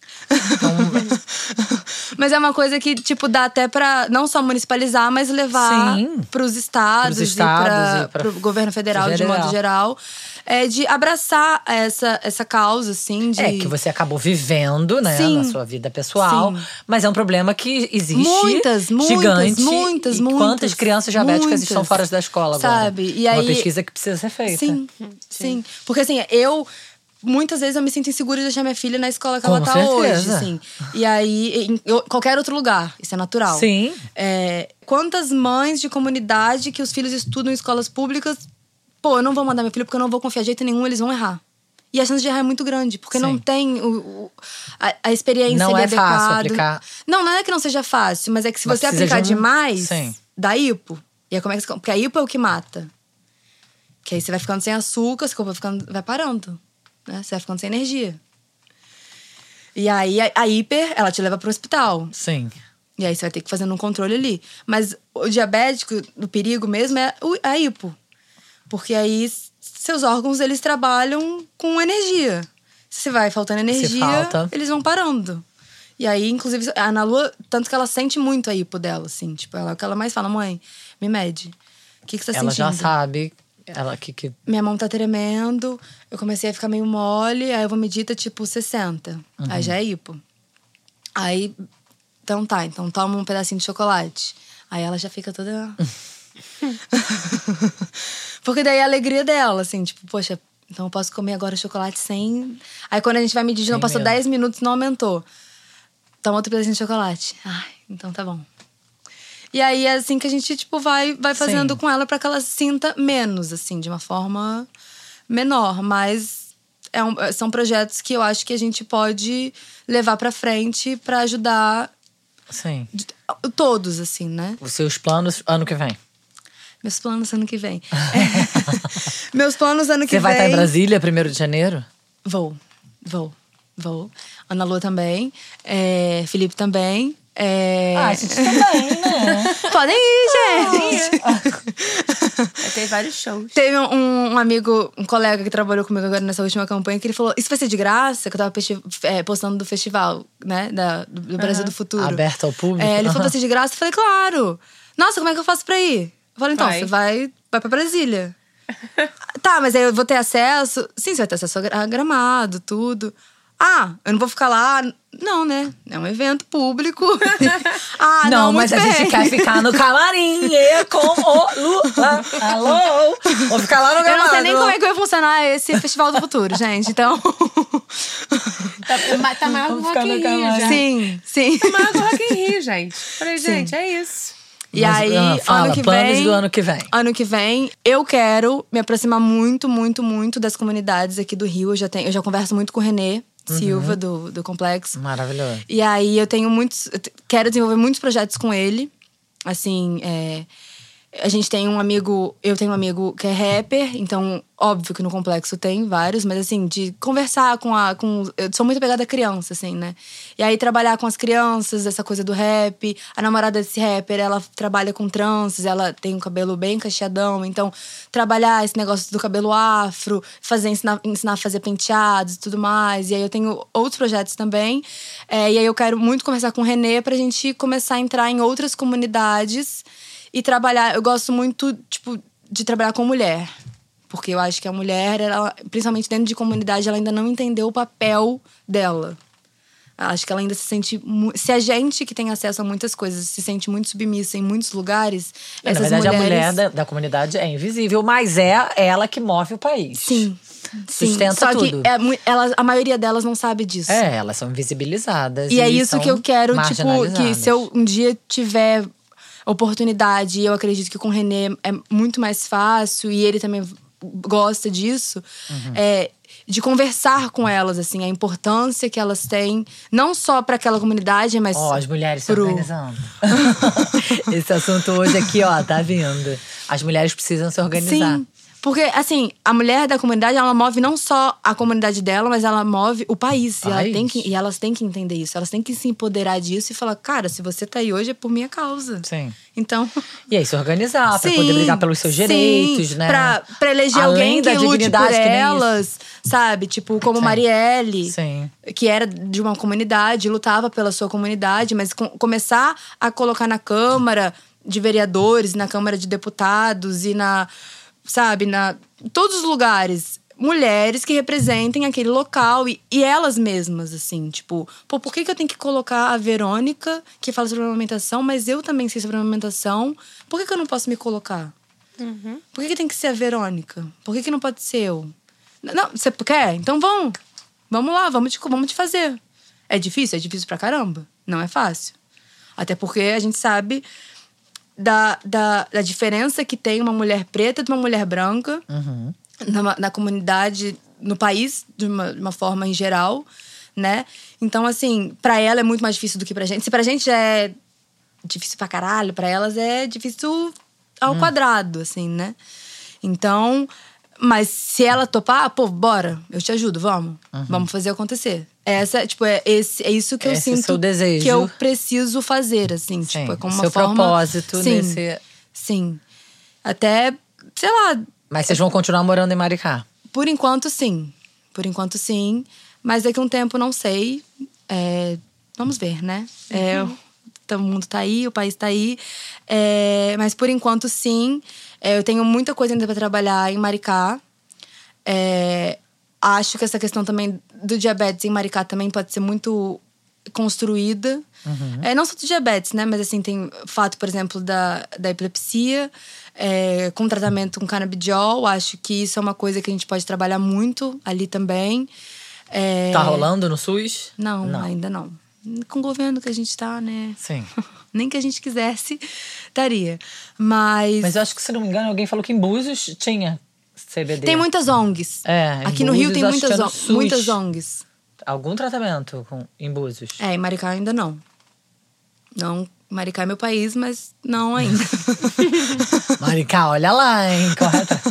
S3: Mas é uma coisa que, tipo, dá até pra não só municipalizar, mas levar pros estados e pro governo federal, de modo geral. De abraçar essa causa, assim, de…
S1: que você acabou vivendo, né, na sua vida pessoal. Mas é um problema que existe gigante.
S3: Muitas.
S1: Quantas crianças diabéticas estão fora da escola agora?
S3: Sabe? E aí,
S1: uma pesquisa que precisa ser feita.
S3: Sim. Porque assim, muitas vezes eu me sinto insegura de deixar minha filha na escola que ela tá hoje, assim. E aí, em qualquer outro lugar, isso é natural.
S1: Sim.
S3: Quantas mães de comunidade que os filhos estudam em escolas públicas… Pô, eu não vou mandar meu filho porque eu não vou confiar de jeito nenhum, eles vão errar. E a chance de errar é muito grande, porque não tem a experiência
S1: não
S3: ali
S1: adequada. Não é fácil aplicar.
S3: Não é que não seja fácil, mas é que se você aplicar demais, dá hipo. E aí porque a hipo é o que mata. Que aí você vai ficando sem açúcar, seu corpo vai parando. Né? Você vai ficando sem energia. E aí a hiper, ela te leva pro hospital.
S1: Sim.
S3: E aí você vai ter que fazer um controle ali. Mas o diabético, o perigo mesmo é a hipo. Porque aí seus órgãos, eles trabalham com energia. Se você vai faltando energia, eles vão parando. E aí, inclusive, a Ana Lua, tanto que ela sente muito a hipo dela, assim. Tipo, o que ela mais fala, mãe, me mede. O que você tá sentindo?
S1: Ela já sabe.
S3: Minha mão tá tremendo, eu comecei a ficar meio mole, aí eu vou medir, tá tipo 60. Aí já é hipo. Aí, então toma um pedacinho de chocolate. Aí ela já fica toda… Porque daí é a alegria dela, assim, tipo, poxa, então eu posso comer agora chocolate sem… Aí quando a gente vai medir de novo, passou 10 minutos, não aumentou. Toma outro pedacinho de chocolate. Ai, então tá bom. E aí é assim que a gente, tipo, vai fazendo com ela pra que ela se sinta menos, assim, de uma forma menor. Mas são projetos que eu acho que a gente pode levar pra frente pra ajudar todos, assim, né?
S1: Os seus planos ano que vem?
S3: Meus planos ano que vem. Meus planos ano que vem…
S1: Você vai estar em Brasília, 1º de janeiro?
S3: Vou. Ana Lua também. Felipe também.
S1: A gente também, né?
S3: Podem ir, gente!
S4: Tem vários shows.
S3: Teve um amigo, um colega que trabalhou comigo agora nessa última campanha, que ele falou, isso vai ser de graça? Que eu tava postando do festival, né? Do Brasil do Futuro.
S1: Aberto ao público?
S3: Ele falou, vai ser de graça? Eu falei, claro! Nossa, como é que eu faço pra ir? Eu falei, então, você vai pra Brasília. Tá, mas aí eu vou ter acesso… Sim, você vai ter acesso a Gramado, tudo. Eu não vou ficar lá… Não, né? É um evento público.
S1: Não, mas a gente quer ficar no camarim com o Lula. Alô? Vou ficar lá no Gramado.
S3: Eu não sei nem como é que vai funcionar esse Festival do Futuro, gente. Então…
S4: Tá maior do Rock in Rio, já.
S3: Sim.
S4: Tá maior do Rock in Rio, gente. Falei, gente, é isso.
S3: E aí, ano que vem…
S1: do ano que vem.
S3: Ano que vem, eu quero me aproximar muito, muito, muito das comunidades aqui do Rio. Eu já converso muito com o Renê Silva, do Complexo.
S1: Maravilhoso.
S3: E aí, quero desenvolver muitos projetos com ele. Assim, eu tenho um amigo que é rapper, então óbvio que no Complexo tem vários, mas assim, de conversar eu sou muito apegada a criança, assim, né? E aí trabalhar com as crianças, essa coisa do rap. A namorada desse rapper, ela trabalha com tranças, ela tem um cabelo bem cacheadão, então trabalhar esse negócio do cabelo afro, ensinar a fazer penteados e tudo mais. E aí eu tenho outros projetos também. E aí eu quero muito conversar com o Renê pra gente começar a entrar em outras comunidades e trabalhar. Eu gosto muito, tipo, de trabalhar com mulher. Porque eu acho que a mulher, ela, principalmente dentro de comunidade, ela ainda não entendeu o papel dela. Eu acho que ela ainda se sente… Se a gente que tem acesso a muitas coisas se sente muito submissa em muitos lugares, essas
S1: na verdade,
S3: mulheres…
S1: a mulher da comunidade é invisível, mas é ela que move o país.
S3: Sim.
S1: Sustenta
S3: Só
S1: tudo.
S3: que a maioria delas não sabe disso.
S1: Elas são invisibilizadas.
S3: E é isso que eu quero, tipo, que se eu um dia tiver oportunidade, e eu acredito que com o Renê é muito mais fácil, e ele também gosta disso, de conversar com elas, assim, a importância que elas têm, não só para aquela comunidade, mas
S1: as mulheres se organizando. Esse assunto hoje aqui, tá vindo. As mulheres precisam se organizar.
S3: Sim. Porque, assim, a mulher da comunidade, ela move não só a comunidade dela, mas ela move o país. E elas têm que entender isso. Elas têm que se empoderar disso e falar, cara, se você tá aí hoje é por minha causa.
S1: Sim.
S3: Então…
S1: E aí, se organizar, pra poder brigar pelos seus direitos, né?
S3: Pra eleger alguém que lute por elas, sabe? Tipo, como Marielle, que era de uma comunidade, lutava pela sua comunidade. Mas começar a colocar na Câmara de Vereadores, na Câmara de Deputados e sabe, todos os lugares, mulheres que representem aquele local e elas mesmas, assim, tipo, por que eu tenho que colocar a Verônica, que fala sobre amamentação, mas eu também sei sobre amamentação, por que eu não posso me colocar? Por que tem que ser a Verônica? Por que não pode ser eu? Não, você quer? Então vamos lá, vamos te fazer. É difícil pra caramba, não é fácil. Até porque a gente sabe da diferença que tem uma mulher preta de uma mulher branca na comunidade, no país, de uma forma em geral, né? Então, assim, pra ela é muito mais difícil do que pra gente. Se pra gente já é difícil pra caralho, pra elas é difícil ao quadrado, assim, né? Então, mas se ela topar, bora, eu te ajudo, vamos. Vamos fazer acontecer. É isso que eu sinto
S1: seu desejo.
S3: Que eu preciso fazer, assim.
S1: Sim,
S3: tipo, é como
S1: seu
S3: uma forma…
S1: propósito nesse…
S3: Sim. Até, sei lá…
S1: Mas vocês vão continuar morando em Maricá?
S3: Por enquanto, sim. Mas daqui a um tempo, não sei. Vamos ver, né? O mundo tá aí, o país tá aí. Mas por enquanto, sim. Eu tenho muita coisa ainda pra trabalhar em Maricá. Acho que essa questão também do diabetes em Maricá também pode ser muito construída. Não só do diabetes, né? Mas assim, tem o fato, por exemplo, da epilepsia, com tratamento com canabidiol. Acho que isso é uma coisa que a gente pode trabalhar muito ali também.
S1: Tá rolando no SUS?
S3: Não, ainda não. Com o governo que a gente tá, né?
S1: Sim.
S3: Nem que a gente quisesse, estaria. Mas
S1: eu acho que, se não me engano, alguém falou que em Búzios tinha CBD.
S3: Tem muitas ONGs. Aqui no Rio tem muitas ONGs.
S1: Algum tratamento em Búzios?
S3: Em Maricá ainda não. Maricá é meu país, mas não ainda.
S1: Maricá, olha lá, hein? Correta.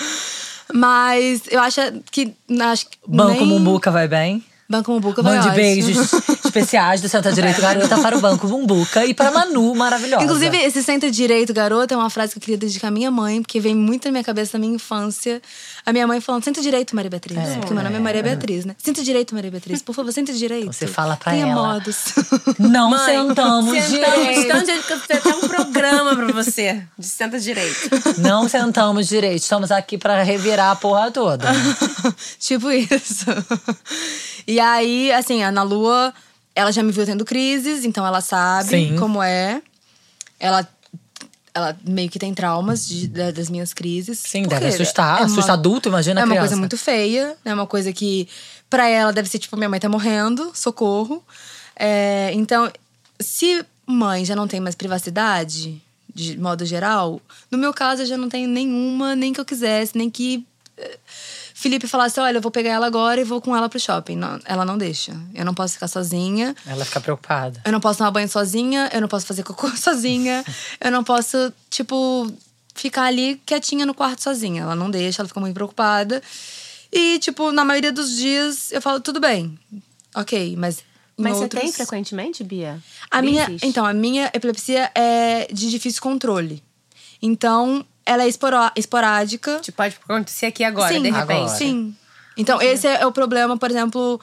S3: Mas eu acho que…
S1: Banco Mumbuca vai bem?
S3: Banco Mumbuca vai
S1: Mande
S3: ótimo.
S1: beijos especiais do Senta Direito Garota para o Banco Mumbuca e para Manu, maravilhosa.
S3: Inclusive, esse Senta Direito Garota é uma frase que eu queria dedicar à minha mãe, porque vem muito na minha cabeça da minha infância. A minha mãe falando, senta direito, Maria Beatriz. Porque meu nome é Maria Beatriz, né? Senta direito, Maria Beatriz. Por favor, senta direito.
S1: Você fala pra
S3: Tenha
S1: ela.
S3: modos.
S1: Não sentamos direito.
S4: Então, gente, você tem um programa pra você de senta direito.
S1: Não sentamos direito. Estamos aqui pra revirar a porra toda.
S3: Tipo isso. E aí, assim, a Ana Lua, ela já me viu tendo crises, então ela sabe como é. Ela meio que tem traumas das minhas crises.
S1: Sim, deve assustar. Assusta adulto, imagina a criança.
S3: É uma coisa muito feia. É uma coisa que, pra ela, deve ser tipo, minha mãe tá morrendo, socorro. Então, se mãe já não tem mais privacidade, de modo geral, no meu caso, eu já não tenho nenhuma, nem que eu quisesse, nem que… Felipe falasse, olha, eu vou pegar ela agora e vou com ela pro shopping. Não, ela não deixa. Eu não posso ficar sozinha.
S1: Ela fica preocupada.
S3: Eu não posso tomar banho sozinha. Eu não posso fazer cocô sozinha. Eu não posso, tipo, ficar ali quietinha no quarto sozinha. Ela não deixa, ela fica muito preocupada. E, tipo, na maioria dos dias, eu falo, tudo bem. Ok, mas…
S4: Mas você tem frequentemente, Bia?
S3: A minha epilepsia é de difícil controle. Então… ela é esporádica.
S4: Tipo, pode acontecer aqui agora, de repente.
S1: Agora.
S3: Sim. Então, esse é o problema, por exemplo…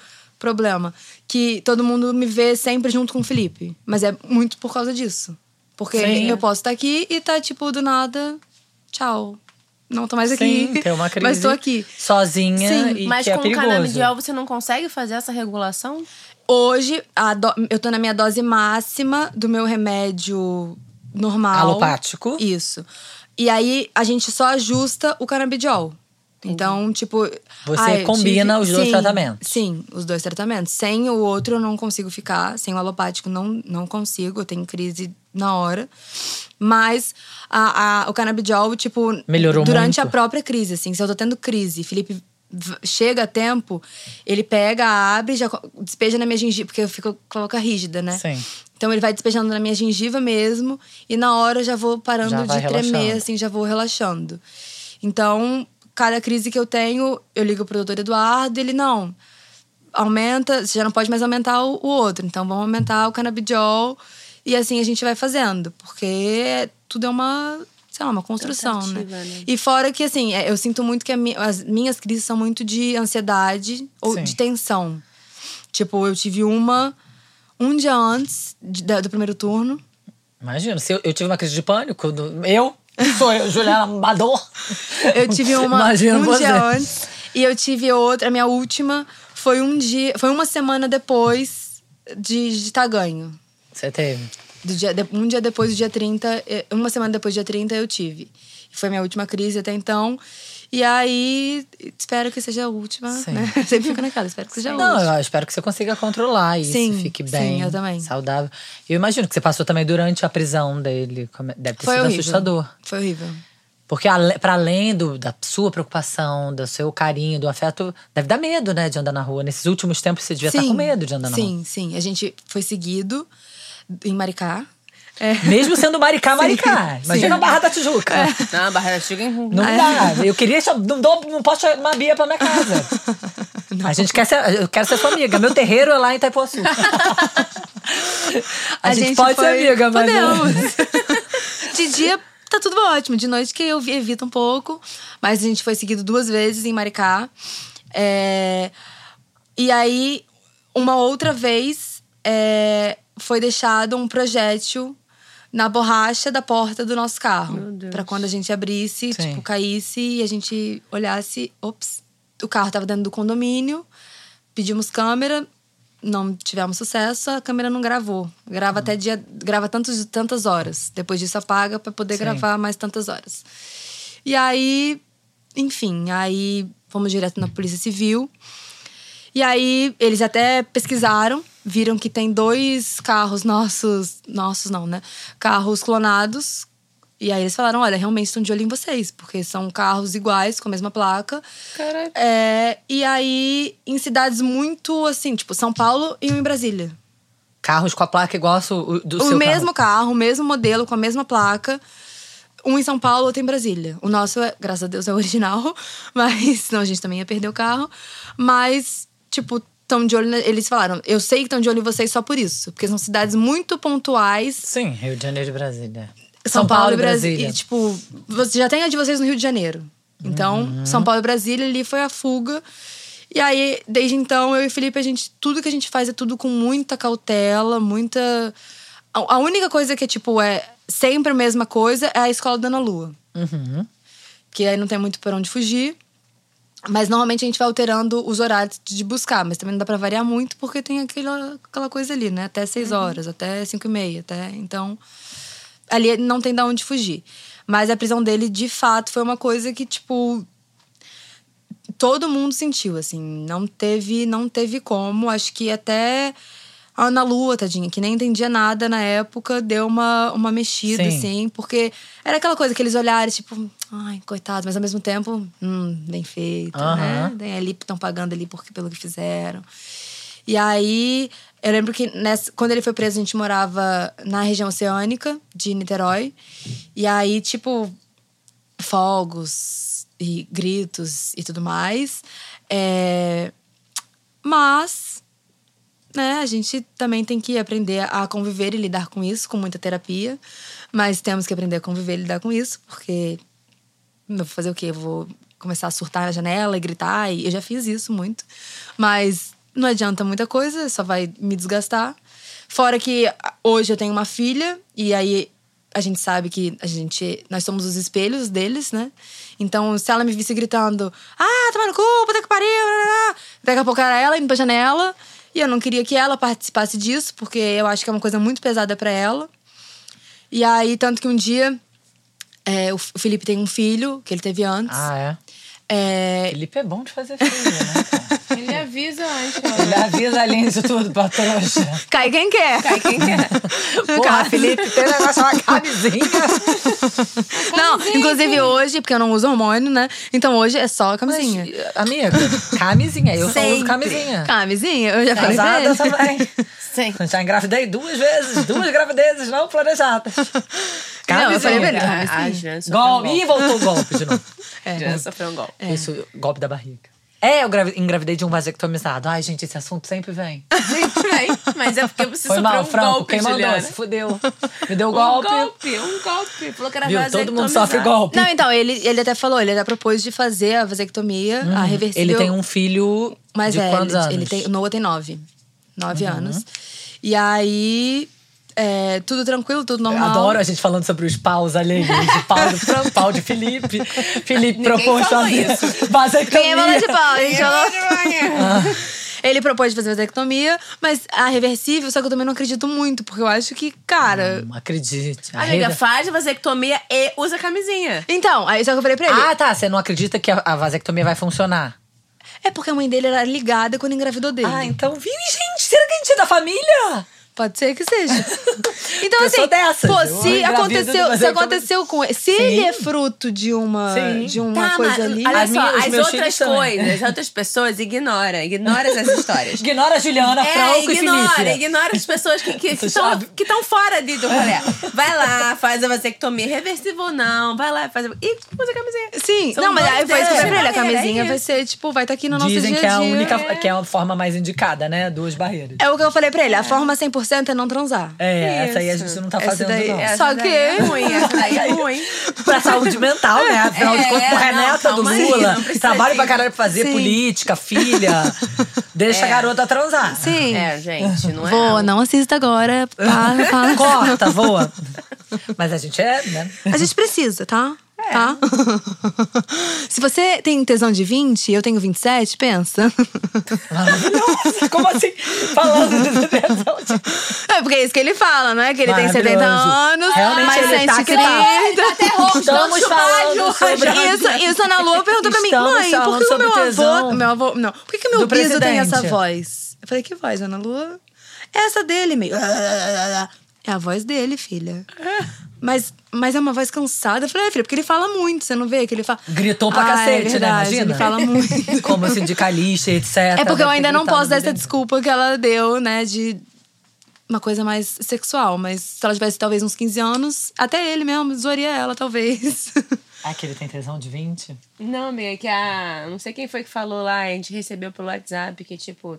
S3: que todo mundo me vê sempre junto com o Felipe. Mas é muito por causa disso. Porque eu posso estar aqui e tá, tipo, do nada… Tchau. Não tô mais aqui.
S1: Sim, tem uma crise.
S3: Mas tô aqui.
S1: Sozinha.
S3: Sim,
S1: e
S4: mas
S1: que é
S4: com o
S1: perigoso.
S4: canabidiol você não consegue fazer essa regulação?
S3: Hoje, eu tô na minha dose máxima do meu remédio normal.
S1: Alopático.
S3: Isso. E aí, a gente só ajusta o canabidiol. Então, tipo…
S1: Você combina os dois tratamentos.
S3: Sim, os dois tratamentos. Sem o outro, eu não consigo ficar. Sem o alopático, não consigo. Eu tenho crise na hora. Mas o canabidiol, tipo…
S1: melhorou
S3: durante
S1: muito.
S3: a própria crise, assim. Se eu tô tendo crise, Felipe chega a tempo, ele pega, abre, já despeja na minha gengiva, porque eu fico com a boca rígida, né?
S1: Sim.
S3: Então ele vai despejando na minha gengiva mesmo, e na hora eu já vou parando de tremer, assim, já vou relaxando. Então, cada crise que eu tenho, eu ligo pro doutor Eduardo, ele não, aumenta, você já não pode mais aumentar o outro, então vamos aumentar o canabidiol, e assim a gente vai fazendo, porque tudo é uma construção, né? E fora que, assim, eu sinto muito que as minhas crises são muito de ansiedade ou de tensão. Tipo, eu tive um dia antes do primeiro turno.
S1: Imagina, se eu tive uma crise de pânico, sou eu, Juliana Amador.
S3: Eu tive um dia antes e eu tive outra, a minha última foi uma semana depois de estar ganho.
S1: Você teve?
S3: Um dia depois do dia 30, uma semana depois do dia 30 eu tive. Foi a minha última crise até então. E aí, espero que seja a última, né? Sempre fico naquela, espero que seja a última.
S1: Não, eu espero que você consiga controlar isso, fique bem,
S3: eu também.
S1: saudável. Eu imagino que você passou também durante a prisão dele. Deve ter sido assustador.
S3: Foi horrível.
S1: Porque para além da sua preocupação, do seu carinho, do afeto, deve dar medo, né, de andar na rua. Nesses últimos tempos você devia estar com medo de andar na rua.
S3: Sim. A gente foi seguido em Maricá.
S1: Mesmo sendo Maricá. Imagina a Barra da Tijuca.
S4: Não, a Barra da Tijuca
S1: não dá. Eu queria… Não posso chamar a Bia pra minha casa. A gente eu quero ser sua amiga. Meu terreiro é lá em Itaipuaçu. a gente pode ser amiga, mas…
S3: Podemos. De dia tá tudo ótimo. De noite que eu evito um pouco. Mas a gente foi seguido 2 vezes em Maricá. E aí, uma outra vez… foi deixado um projétil na borracha da porta do nosso carro. Pra quando a gente abrisse, tipo, caísse e a gente olhasse… Ops, o carro tava dentro do condomínio. Pedimos câmera, não tivemos sucesso, a câmera não gravou. Grava tantas horas. Depois disso apaga pra poder gravar mais tantas horas. E aí, enfim, fomos direto na Polícia Civil. E aí, eles até pesquisaram, viram que tem 2 carros nossos não, né? Carros clonados. E aí eles falaram, olha, realmente estão de olho em vocês. Porque são carros iguais, com a mesma placa.
S4: Caraca.
S3: E aí, em cidades muito, assim, tipo São Paulo e um em Brasília.
S1: Carros com a placa igual do seu carro.
S3: O mesmo carro, o mesmo modelo, com a mesma placa. Um em São Paulo, outro em Brasília. O nosso, graças a Deus, é o original. Mas, senão a gente também ia perder o carro. Mas… Tipo, estão de olho… Eles falaram, eu sei que estão de olho em vocês só por isso. Porque são cidades muito pontuais.
S1: Sim, Rio de Janeiro e Brasília.
S3: São Paulo e Brasília. E, tipo, você já tem a de vocês no Rio de Janeiro. Então, São Paulo e Brasília, ali foi a fuga. E aí, desde então, eu e o Felipe, tudo que a gente faz é tudo com muita cautela, muita… A única coisa que é sempre a mesma coisa é a escola da Ana Lua. Que aí não tem muito por onde fugir. Mas normalmente a gente vai alterando os horários de buscar. Mas também não dá pra variar muito, porque tem aquela coisa ali, né? Até 6 horas, até 5h30. Então, ali não tem de onde fugir. Mas a prisão dele, de fato, foi uma coisa que, tipo… Todo mundo sentiu, assim. Não teve como. Acho que até a Ana Lua, tadinha, que nem entendia nada na época, deu uma mexida, assim. Porque era aquela coisa, aqueles olhares, tipo… Ai, coitado, mas ao mesmo tempo, bem feito, né? Ali estão pagando ali pelo que fizeram. E aí, eu lembro que quando ele foi preso, a gente morava na região oceânica de Niterói. E aí, tipo, fogos e gritos e tudo mais. Mas, né, a gente também tem que aprender a conviver e lidar com isso, com muita terapia. Mas temos que aprender a conviver e lidar com isso, porque… Eu vou fazer o quê? Eu vou começar a surtar na janela e gritar. E eu já fiz isso muito. Mas não adianta muita coisa, só vai me desgastar. Fora que hoje eu tenho uma filha. E aí a gente sabe que nós somos os espelhos deles, né? Então, se ela me visse gritando… toma no cu, puta que pariu… Daqui a pouco era ela indo pra janela. E eu não queria que ela participasse disso. Porque eu acho que é uma coisa muito pesada pra ela. E aí, tanto que um dia… o Felipe tem um filho, que ele teve antes.
S1: Felipe é bom de fazer filho, né, cara?
S4: Ele avisa antes.
S1: Ele avisa além de tudo pra trouxa.
S3: Cai quem quer.
S4: Cai quem quer.
S1: Porra, Felipe, tem um negócio chamado camisinha.
S3: Não, inclusive hoje, porque eu não uso hormônio, né? Então hoje é só camisinha.
S1: Mas, amiga, camisinha. Eu só uso camisinha.
S3: Camisinha? Eu já falei pra
S1: Casada
S3: ele.
S1: também.
S4: Sim.
S1: Já engravidei 2 vezes. 2 gravidezes não planejadas.
S3: Não, eu falei pra ele.
S4: A Jan sofreu um
S1: Golpe. Ih, voltou o golpe de novo.
S4: Jan sofreu um golpe.
S1: Isso, golpe da barriga. Eu engravidei de um vasectomizado. Ai, gente, esse assunto sempre vem.
S4: Sempre vem. Mas é porque você
S1: Foi
S4: sofreu
S1: mal,
S4: um
S1: Franco.
S4: golpe,
S1: Quem mandou?
S4: Juliana.
S1: Se fudeu. Me deu golpe.
S4: Um golpe. Falou que era
S1: Viu?
S4: vasectomizado.
S1: Todo mundo sofre golpe.
S3: Não, então, ele até falou, ele até propôs de fazer a vasectomia, a reversível.
S1: Ele tem um filho
S3: mais
S1: de
S3: velho.
S1: quantos anos?
S3: O Noah tem 9 anos. E aí, tudo tranquilo, tudo normal.
S1: Adoro a gente falando sobre os paus alheios. O pau do Franco, pau de Felipe. Felipe propôs
S4: falou
S1: fazer
S4: isso.
S3: Ninguém
S1: vasectomia.
S3: falou de pau, a gente falou... Ele propôs de fazer vasectomia, mas a reversível, só que eu também não acredito muito, porque eu acho que, cara...
S1: Não acredite.
S4: Amiga, faz a vasectomia e usa camisinha.
S3: Então, aí só que eu falei pra ele...
S1: Ah, tá. Você não acredita que a vasectomia vai funcionar?
S3: É porque a mãe dele era ligada quando engravidou dele.
S1: Ah, então, viu, gente? Será que a gente é da família?
S3: Pode ser que seja. Então,
S1: Eu
S3: assim,
S1: sou dessas,
S3: pô,
S1: eu
S3: se
S1: engravido
S3: aconteceu,
S1: de
S3: se aconteceu com ele, se ele é fruto de uma
S4: Tá,
S3: coisa
S4: mas
S3: ali.
S4: olha
S1: As
S4: só,
S1: minhas- os
S4: as
S1: meus
S4: outras
S1: filhos também.
S4: coisas, as outras pessoas, ignora essas histórias.
S1: Ignora a Juliana, Franco e Felipe.
S4: Ignora as pessoas que
S1: Tu sabe.
S4: estão fora do rolê. Vai lá, faz a vasectomia, reversível não, vai lá, faz e usa a camisinha.
S3: Sim,
S4: São
S3: não, mas
S4: dois
S3: aí foi isso que eu falei pra ele. A
S4: barreiras,
S3: camisinha
S4: é
S3: vai
S4: isso.
S3: ser, tipo, vai estar aqui no nosso
S1: Dizem
S3: dia
S1: que é
S3: a
S1: a
S3: dia.
S1: única, que é a forma mais indicada, né? 2 barreiras.
S3: É o que eu falei pra ele. A forma 100% é não transar.
S1: Essa aí a
S4: Isso.
S1: gente não tá
S3: Essa
S1: fazendo,
S3: daí-
S1: não.
S3: essa-
S4: Essa
S3: Só
S4: daí
S3: que-
S4: é ruim, essa daí é ruim.
S1: Pra saúde mental, né? Afinal de contas, porra, é
S4: não,
S1: neta do
S4: calma aí,
S1: Lula.
S4: não precisa
S1: Trabalho pra
S4: disso.
S1: caralho pra fazer
S3: Sim.
S1: política, filha. Deixa a garota transar.
S3: Sim.
S4: Gente, não é.
S3: Voa, não assista agora. Para.
S1: Corta, voa. Mas a gente né?
S3: A gente precisa, tá? Tá? Se você tem tesão de 20 e eu tenho 27, pensa.
S1: Maravilhosa. Como assim? Falando de tesão de...
S3: É porque é isso que ele fala, não é? Que ele tem 70
S1: Maravilhoso.
S3: anos,
S1: Realmente
S3: mas
S1: ele
S3: sente
S1: tá que
S3: 30.
S1: tá.
S4: Até roupa,
S1: Estamos falando sobre...
S3: Isso a Ana Lua perguntou pra mim,
S1: Estamos
S3: mãe, por
S1: falando
S3: que o
S1: sobre
S3: meu
S1: tesão
S3: avô... Meu avô... Não, por que o meu
S1: do
S3: biso tem essa
S1: presidente.
S3: voz? Eu falei, que voz, Ana Lua? Essa dele, meio... É a voz dele, filha. Mas é uma voz cansada. Eu falei, filha, porque ele fala muito, você não vê que ele fala...
S1: Gritou pra
S3: é
S1: cacete,
S3: verdade,
S1: né? Imagina.
S3: ele fala muito.
S1: Como sindicalista, etc.
S3: É porque eu
S1: Deve ter
S3: ainda não
S1: gritado
S3: posso dar essa
S1: dele.
S3: desculpa que ela deu, né, de uma coisa mais sexual. Mas se ela tivesse talvez uns 15 anos, até ele mesmo zoaria ela, talvez.
S1: Ah, que ele tem tesão de 20?
S4: Não, amiga, que não sei quem foi que falou lá, a gente recebeu pelo WhatsApp que, tipo,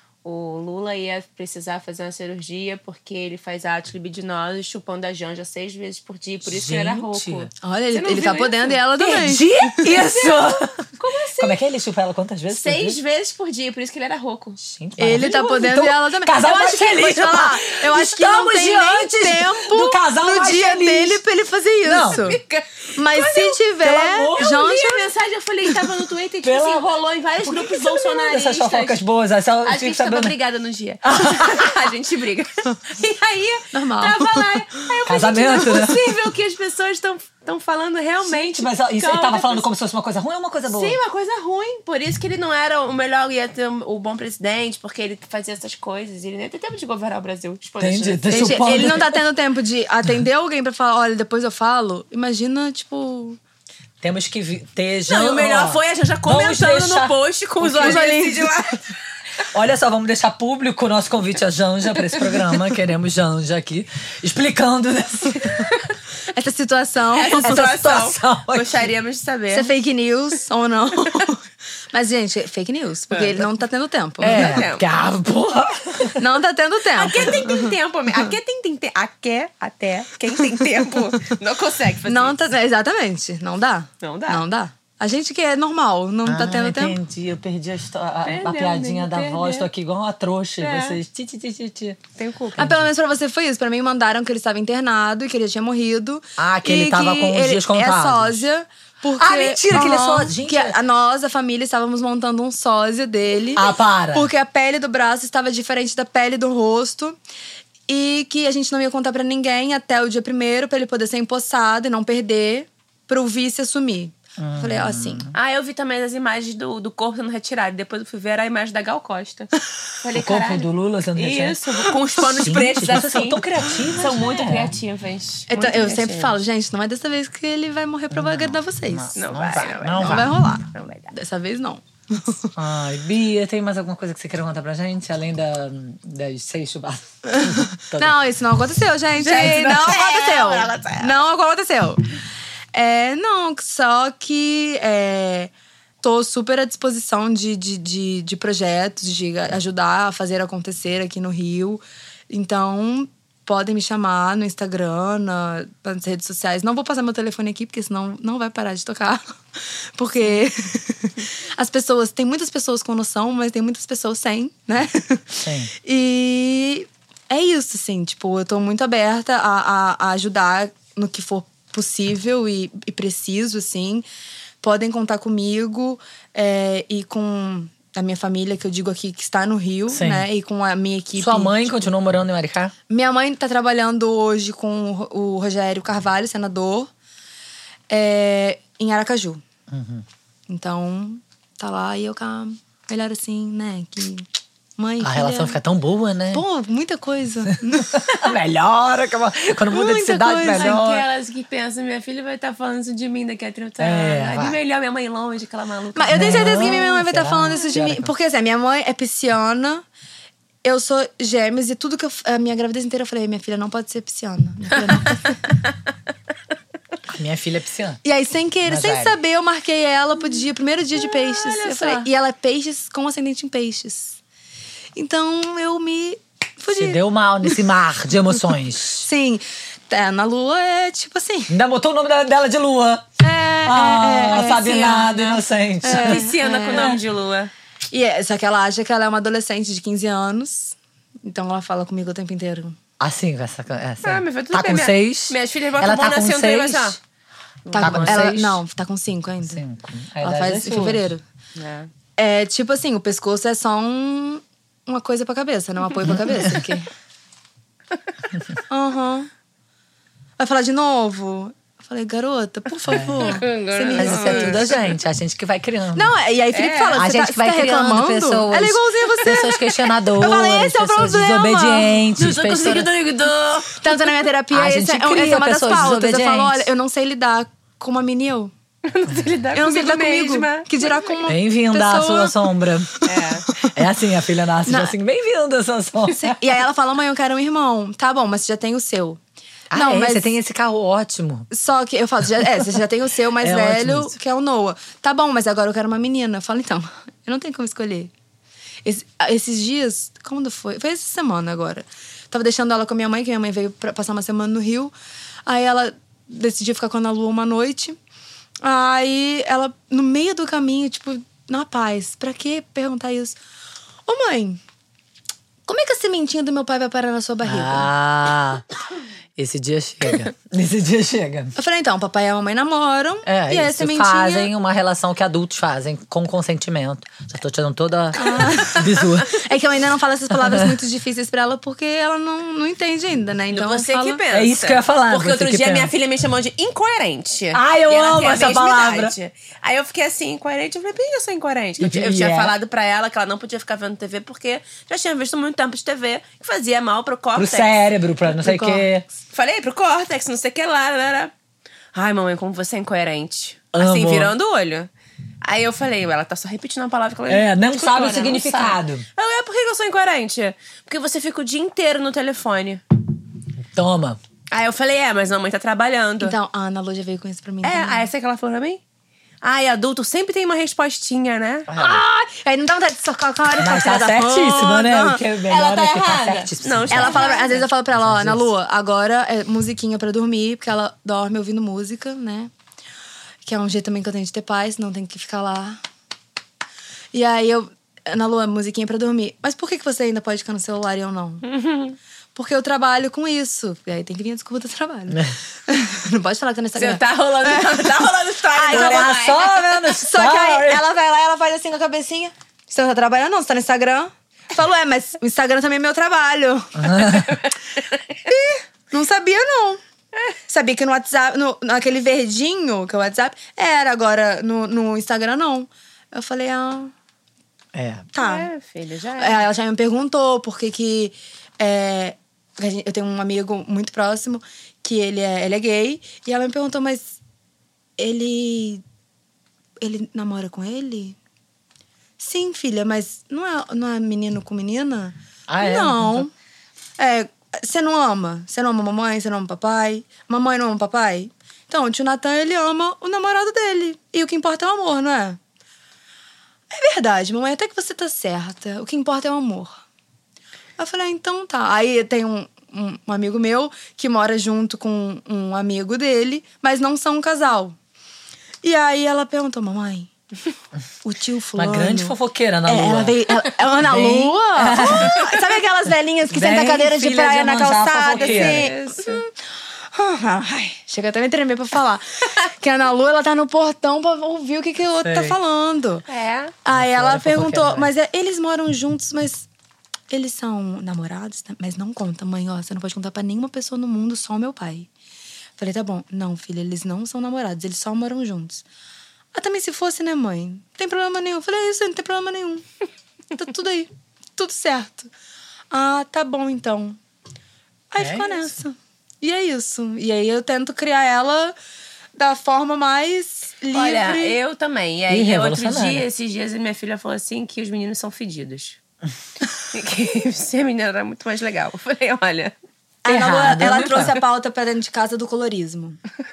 S4: o Lula ia precisar fazer uma cirurgia porque ele faz atos libidinosos chupando a Janja 6 vezes por dia, por isso que ele era
S1: Gente.
S4: rouco.
S3: Olha,
S4: Você
S3: ele
S4: não
S3: tá
S4: viu
S3: podendo
S4: isso?
S3: e ela também.
S1: Perdi isso!
S4: Como assim?
S1: Como é que ele chupa ela quantas vezes? por
S4: 6
S1: dia?
S4: vezes por dia, por isso que ele era rouco.
S1: Gente,
S3: Ele tá
S1: maravilhoso.
S3: podendo
S1: Então,
S3: e ela também.
S1: Casal
S3: eu
S1: mais
S3: acho que,
S1: feliz.
S3: vou te falar, eu acho que não
S1: Estamos
S3: tem
S1: diante
S3: nem tempo
S1: do casal
S3: no
S1: mais
S3: dia
S1: feliz.
S3: dele pra ele fazer isso.
S1: Não.
S3: Mas se
S1: pelo
S3: tiver,
S1: amor,
S4: Eu li
S3: Janja...
S4: a mensagem, eu falei, tava no Twitter, tipo
S1: Pela-
S4: assim, rolou em vários
S1: Por que
S4: grupos
S1: que você não me manda
S4: bolsonaristas.
S1: essas fofocas boas? Essa,
S4: A gente tava brigada no dia. A gente briga. E aí,
S3: Normal.
S4: tava lá. Aí eu falei,
S1: Casamento,
S4: gente, não é
S1: né?
S4: possível que as pessoas estão falando realmente.
S1: Mas ó, isso ele
S4: Calma,
S1: tava falando
S4: pessoa-
S1: como se fosse uma coisa ruim ou uma coisa boa?
S4: Sim, uma coisa ruim. Por isso que ele não era o melhor, ia ter o bom presidente, porque ele fazia essas coisas. Ele nem tem tempo de governar o Brasil.
S1: Entendi.
S3: Gente,
S1: Chupando.
S3: ele não tá tendo tempo de atender alguém pra falar, olha, depois eu falo. Imagina, tipo...
S1: Temos que ter
S4: Não, e o melhor
S1: ó,
S4: foi a Janja
S1: vamos
S4: comentando
S1: deixar-
S4: no post com os
S3: Os
S4: olhinhos
S3: olhinhos.
S4: de lado.
S1: Olha só, vamos deixar público o nosso convite a Janja pra esse programa. Queremos Janja aqui, explicando
S3: Essa situação.
S1: essa situação aqui.
S4: Gostaríamos de saber.
S3: Se é fake news ou não. Mas, gente, fake news. Porque ele não tá tendo tempo.
S1: É,
S4: tempo.
S1: porque, porra.
S3: Não tá tendo tempo.
S4: Aqui tem tempo, amiga. Aqui tem tempo. Aqui, até, quem tem tempo não consegue fazer
S3: Não
S4: isso.
S3: tá, exatamente. Não dá.
S4: Não dá.
S3: Não dá. A gente que é normal, não tá tendo tempo.
S1: Entendi, eu perdi a
S4: Perdeu,
S1: piadinha
S4: amigo,
S1: da
S4: perdeu.
S1: voz. Tô aqui igual uma trouxa.
S4: É.
S1: E vocês... Ti.
S4: Tem culpa.
S3: Ah, pelo menos pra você foi isso. Pra mim mandaram que ele estava internado e que ele já tinha morrido.
S1: Ah, que
S3: E
S1: ele tava com os
S3: ele
S1: dias contados.
S3: É sósia. Porque,
S1: Ah, mentira, que ele é sósia. Gente,
S3: que nós, a família, estávamos montando um sósia dele.
S1: Ah, para.
S3: Porque a pele do braço estava diferente da pele do rosto. E que a gente não ia contar pra ninguém até o dia 1º, pra ele poder ser empossado e não perder, pro vice assumir. Falei, ó, assim.
S4: Eu vi também as imagens do corpo sendo retirado. Depois eu fui ver a imagem da Gal Costa. Falei,
S1: O corpo
S4: caralho.
S1: do Lula sendo retirado?
S4: Isso, com os panos pretos
S1: vocês
S4: assim.
S1: são tão criativas,
S4: São muito
S1: né?
S4: criativas.
S3: Então,
S4: muito
S3: eu sempre
S4: criativas.
S3: falo, gente, não é dessa vez que ele vai morrer pra agradar vocês.
S4: Não
S1: Não
S4: vai,
S1: vai,
S4: não vai.
S1: não
S3: Não vai rolar.
S4: Não vai dar.
S3: Dessa vez, não.
S1: Ai, Bia, tem mais alguma coisa que você queira contar pra gente? Além das 6 chubadas?
S3: Não, isso não aconteceu, gente.
S4: Gente,
S3: não
S4: não
S3: aconteceu. Não aconteceu. Não, só que tô super à disposição de projetos, de ajudar a fazer acontecer aqui no Rio. Então, podem me chamar no Instagram, nas redes sociais. Não vou passar meu telefone aqui, porque senão não vai parar de tocar. Porque as pessoas… Tem muitas pessoas com noção, mas tem muitas pessoas sem, né?
S1: Sim.
S3: E é isso, assim. Tipo, eu tô muito aberta a ajudar no que for possível e preciso, assim. Podem contar comigo e com a minha família, que eu digo aqui, que está no Rio,
S1: Sim.
S3: né? E com a minha equipe.
S1: Sua mãe continua morando em Maricá?
S3: Minha mãe tá trabalhando hoje com o Rogério Carvalho, senador, em Aracaju. Então, tá lá e eu cá, melhor assim, né? Que mãe,
S1: A
S3: filha,
S1: relação fica tão boa, né?
S3: Pô, muita coisa.
S1: Melhora. Quando muda de
S3: Muita
S1: cidade,
S3: coisa.
S1: melhor.
S4: Aquelas que pensam, minha filha vai estar falando isso de mim daqui a 30
S1: É,
S4: anos.
S1: vai.
S4: De melhor minha mãe longe, aquela maluca.
S3: Mas eu tenho certeza que minha mãe vai estar
S1: será?
S3: falando isso de mim.
S1: Será?
S3: Porque assim, a minha mãe é pisciana, eu sou gêmeos, e tudo que a minha gravidez inteira eu falei, minha filha não pode ser pisciana. Minha filha não pode ser.
S1: Minha filha é pisciana.
S3: E aí, sem querer,
S1: Mas
S3: sem
S1: olha.
S3: saber, eu marquei ela pro primeiro dia de peixes.
S4: olha
S3: Eu
S4: só.
S3: falei, e ela é peixes com ascendente em peixes. Então, eu me fudi.
S1: Se deu mal nesse mar de emoções.
S3: Sim. Na lua é tipo assim.
S1: Ainda botou o nome dela de Lua. Sabe nada, inocente.
S4: Pisciana com nome de lua.
S3: Só que ela acha que ela é uma adolescente de 15 anos. Então ela fala comigo o tempo inteiro.
S1: Assim, com essa.
S4: Mas foi tudo
S1: Tá
S4: bem.
S1: com 6?
S4: Minhas filhas botam
S1: Ela
S4: a mão
S1: tá
S4: na
S1: com
S4: cintura e vai
S1: 6?
S4: assim, ó.
S1: Tá com
S3: ela,
S1: 6?
S3: não, tá com 5 ainda.
S1: 5.
S3: Ela faz em fevereiro. É tipo assim, o pescoço é só uma coisa pra cabeça, não um apoio pra cabeça. Porque… Vai falar de novo? Eu falei, garota, por favor. Você me
S1: Mas isso é tudo
S3: respeita.
S1: a gente que vai criando.
S3: Não, e aí Felipe fala,
S1: A
S3: você
S1: gente
S3: tá,
S1: que vai
S3: você tá
S1: criando
S3: reclamando?
S1: pessoas.
S3: Ela é igualzinha a você.
S1: Pessoas questionadoras.
S3: Eu falei, esse é o
S1: pessoas
S3: problema.
S1: desobedientes.
S4: Não tô conseguindo ligar.
S3: Tanto na minha terapia,
S1: A
S3: essa
S1: gente
S3: é
S1: cria
S3: uma das
S1: pessoas
S3: pautas. Eu falo,
S1: desobedientes.
S3: olha, eu não sei lidar com uma mini eu.
S4: Eu não sei lidar
S3: Eu não sei lidar comigo.
S4: mesma.
S3: Que dirá com uma
S1: Bem-vinda à
S3: pessoa.
S1: sua sombra. É assim, a filha nasce
S3: Não.
S1: assim, bem-vinda à sua sombra.
S3: E aí ela fala, mãe, eu quero um irmão. Tá bom, mas você já tem o seu.
S1: Você tem esse carro ótimo.
S3: Só que eu falo, você já tem o seu mais
S1: É
S3: velho,
S1: ótimo isso.
S3: que é o Noah. Tá bom, mas agora eu quero uma menina. Eu falo, então, eu não tenho como escolher. Esses dias, quando foi? Foi essa semana agora. Tava deixando ela com a minha mãe, que minha mãe veio pra passar uma semana no Rio. Aí ela decidiu ficar com a Ana Lu uma noite. Aí ela, no meio do caminho, tipo, na paz, pra que perguntar isso? Ô mãe, como é que a sementinha do meu pai vai parar na sua barriga?
S1: Esse dia chega. Esse dia chega.
S3: Eu falei, então, o papai e a mamãe namoram. E aí a
S1: isso,
S3: sementinha…
S1: fazem uma relação que adultos fazem, com consentimento. Já tô te dando toda bizu.
S3: É que eu ainda não falo essas palavras muito difíceis pra ela, porque ela não entende ainda, né? Então
S4: Você
S3: eu
S4: que
S3: falo…
S4: pensa.
S1: É isso que eu ia falar,
S4: Porque
S1: você
S4: outro
S1: que
S4: dia minha
S1: pensa.
S4: filha me chamou de incoerente.
S1: Ai, eu
S4: E ela
S1: amo
S4: tem a
S1: essa
S4: mesma
S1: palavra.
S4: idade. Aí eu fiquei assim, incoerente. Eu falei, por que eu sou incoerente? Eu tinha falado pra ela que ela não podia ficar vendo TV, porque já tinha visto muito tempo de TV, que fazia mal pro
S1: Pro
S4: córtex.
S1: cérebro, pra não sei o quê.
S4: Falei, pro córtex, não sei o que lá. Ai, mamãe, como você é incoerente.
S1: Amo.
S4: Assim, virando o olho. Aí eu falei, ela tá só repetindo a palavra que ela
S1: Não
S4: escutou,
S1: sabe o
S4: né?
S1: significado.
S4: Não sabe. Por que eu sou incoerente? Porque você fica o dia inteiro no telefone.
S1: Toma.
S4: Aí eu falei, mas a mamãe tá trabalhando.
S3: Então, a Ana Lu já veio com isso pra mim também.
S4: Aí essa que ela falou pra mim? Ai, adulto sempre tem uma respostinha, né?
S3: Aí não dá vontade de socar com a hora.
S1: Mas tá certíssima, né? O que é melhor
S4: Ela tá
S1: é que
S4: errada.
S1: tá certíssima.
S4: Não,
S3: Ela fala, às vezes eu falo pra ela, ó,
S1: Às
S3: Ana
S1: vezes.
S3: Lu, agora é musiquinha pra dormir, porque ela dorme ouvindo música, né? Que é um jeito também que eu tenho de ter paz, não tem que ficar lá. E aí Ana Lu, musiquinha pra dormir. Mas por que você ainda pode ficar no celular e eu não? Porque eu trabalho com isso. E aí tem que vir a desculpa do trabalho. Não pode falar que tá no Instagram.
S4: Você tá rolando história.
S3: Ai,
S4: do
S3: então
S4: Lorelai.
S1: Só vendo
S3: Só que aí ela vai lá e ela faz assim com a cabecinha. Você não tá trabalhando, não? Você tá no Instagram? Eu falo, mas o Instagram também é meu trabalho. Ih, não sabia, não. Sabia que no WhatsApp, naquele verdinho, que é o WhatsApp, era. Agora, no Instagram, não. Eu falei, tá.
S4: Filha, já
S3: Ela já me perguntou por que eu tenho um amigo muito próximo que ele é gay. E ela me perguntou, mas ele namora com ele? Sim, filha, mas não é menino com menina? Não. Você não ama? Você não ama mamãe? Você não ama papai? Mamãe não ama papai? Então, o tio Natan, ele ama o namorado dele. E o que importa é o amor, não é? É verdade, mamãe, até que você tá certa. O que importa é o amor. Eu falei, então tá. Aí tem um amigo meu que mora junto com um amigo dele, mas não são um casal. E aí ela perguntou, mamãe, o tio fulano...
S1: Uma grande fofoqueira, Ana Lua.
S3: Ela veio... Ana Lua? Sabe aquelas velhinhas que sentam a cadeira de praia na calçada, assim? Chega até a me tremer pra falar. Que a Ana Lu, ela tá no portão pra ouvir o que o outro tá falando. Aí ela perguntou, mas eles moram juntos, mas eles são namorados? Mas não conta, mãe, ó, você não pode contar pra nenhuma pessoa no mundo, só o meu pai. Falei, tá bom. Não, filha, eles não são namorados, eles só moram juntos. Também se fosse, né, mãe? Não tem problema nenhum. Falei, isso aí, não tem problema nenhum. Tá tudo aí, tudo certo. Tá bom, então. Aí ficou nessa. E é isso. E aí eu tento criar ela da forma mais livre.
S4: Olha, eu também. E aí, esses dias, minha filha falou assim que os meninos são fedidos. Que ser menina era muito mais legal. Eu falei, olha...
S3: Ela trouxe a pauta pra dentro de casa do colorismo.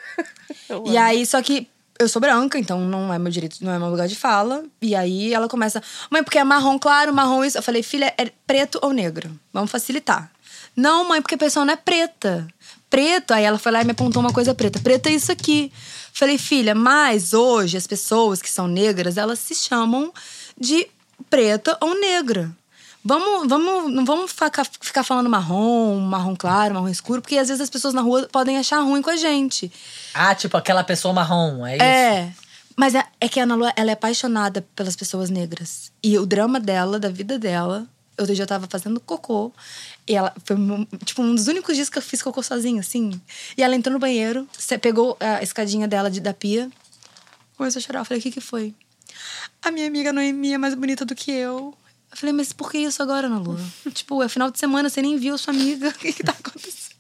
S3: E aí, só que eu sou branca, então não é meu direito, não é meu lugar de fala. E aí ela começa, mãe, porque é marrom claro, marrom isso. Eu falei, filha, é preto ou negro? Vamos facilitar. Não, mãe, porque a pessoa não é preta. Preto, aí ela foi lá e me apontou uma coisa preta. Preto é isso aqui. Falei, filha, mas hoje as pessoas que são negras, elas se chamam de preta ou negra. Não vamos ficar falando marrom claro, marrom escuro, porque às vezes as pessoas na rua podem achar ruim com a gente.
S1: Tipo aquela pessoa marrom, é isso?
S3: Mas é que a Ana Lu, ela é apaixonada pelas pessoas negras. E o drama dela, da vida dela, eu já tava fazendo cocô. E ela foi, tipo, um dos únicos dias que eu fiz cocô sozinha, assim. E ela entrou no banheiro, pegou a escadinha dela da pia, começou a chorar. Eu falei, o que foi? A minha amiga Noemi é mais bonita do que eu. Eu falei, mas por que isso agora, Ana Lu? Tipo, é final de semana, você nem viu a sua amiga. O que tá acontecendo?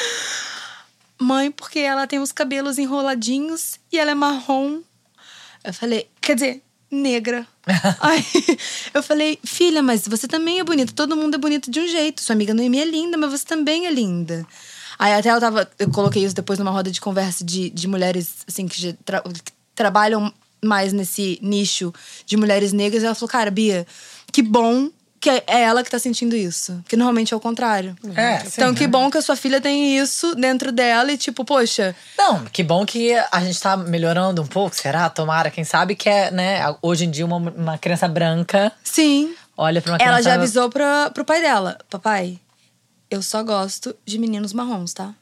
S3: Mãe, porque ela tem os cabelos enroladinhos e ela é marrom. Eu falei, quer dizer, negra. Aí eu falei, filha, mas você também é bonita. Todo mundo é bonito de um jeito. Sua amiga Noemi é linda, mas você também é linda. Aí até eu coloquei isso depois numa roda de conversa de mulheres, assim, que trabalham mais nesse nicho de mulheres negras. Ela falou, cara, Bia, que bom que é ela que tá sentindo isso. Porque normalmente é o contrário. Então, que bom que a sua filha tem isso dentro dela e tipo, poxa...
S1: Não, que bom que a gente tá melhorando um pouco, será? Tomara, quem sabe que é, né? Hoje em dia uma criança branca...
S3: Sim.
S1: Olha pra uma criança...
S3: Ela já avisou pro pai dela. Papai, eu só gosto de meninos marrons, tá?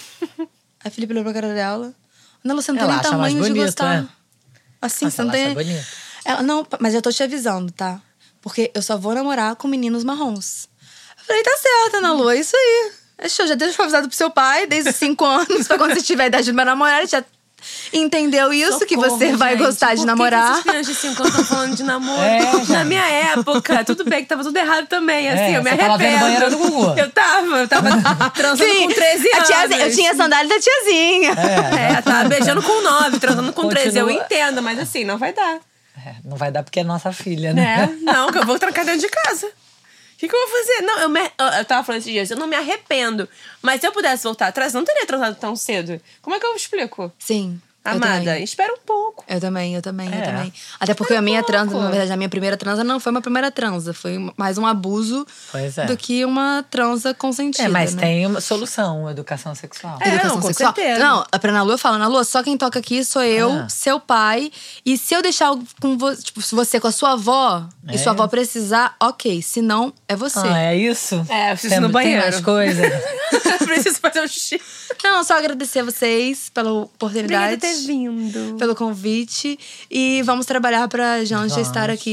S3: A Felipe olhou pra cara dela. Não, você não tem nem tamanho de gostar. Assim, você não tem... Ela, não, mas eu tô te avisando, tá? Porque eu só vou namorar com meninos marrons. Eu falei, tá certo, Ana Lu, é isso aí. Já deixa avisado pro seu pai, desde os 5 anos, pra quando você tiver idade de namorar, ele já entendeu isso, socorro, que você vai gostar de namorar.
S4: Por que essas crianças de 5 anos estão falando de namoro? Na minha época, tudo bem que tava tudo errado também, assim, eu me arrependo.
S1: Tava vendo banheira do Gugu.
S4: Eu tava transando com 13 anos.
S3: Eu tinha a sandália da tiazinha.
S4: Tava beijando com 9, transando com 13. Eu entendo, mas assim, não vai dar.
S1: Não vai dar porque é nossa filha, né?
S4: Não, que eu vou trancar dentro de casa. O que eu vou fazer? Não, eu tava falando esses dias, eu não me arrependo. Mas se eu pudesse voltar atrás, eu não teria transado tão cedo. Como é que eu explico?
S3: Sim.
S4: Amada, espera um pouco.
S3: Eu também. Até porque a minha transa, na verdade, a minha primeira transa não foi uma primeira transa. Foi mais um abuso do que uma transa consentida.
S1: Mas
S3: né?
S1: tem uma solução, educação sexual.
S3: Educação sexual.
S4: Certeza.
S3: Não, pra Ana Lu eu falo, Ana Lu, só quem toca aqui sou eu, seu pai. E se eu deixar com você, tipo, você com a sua avó, e sua avó precisar, ok. Se não, é você.
S1: É isso?
S4: Eu preciso ir no banheiro.
S1: Tem mais coisas.
S4: Preciso fazer um xixi.
S3: Não, só agradecer a vocês pela oportunidade.
S4: Obrigada por ter vindo.
S3: Pelo convite. E vamos trabalhar pra Janja estar aqui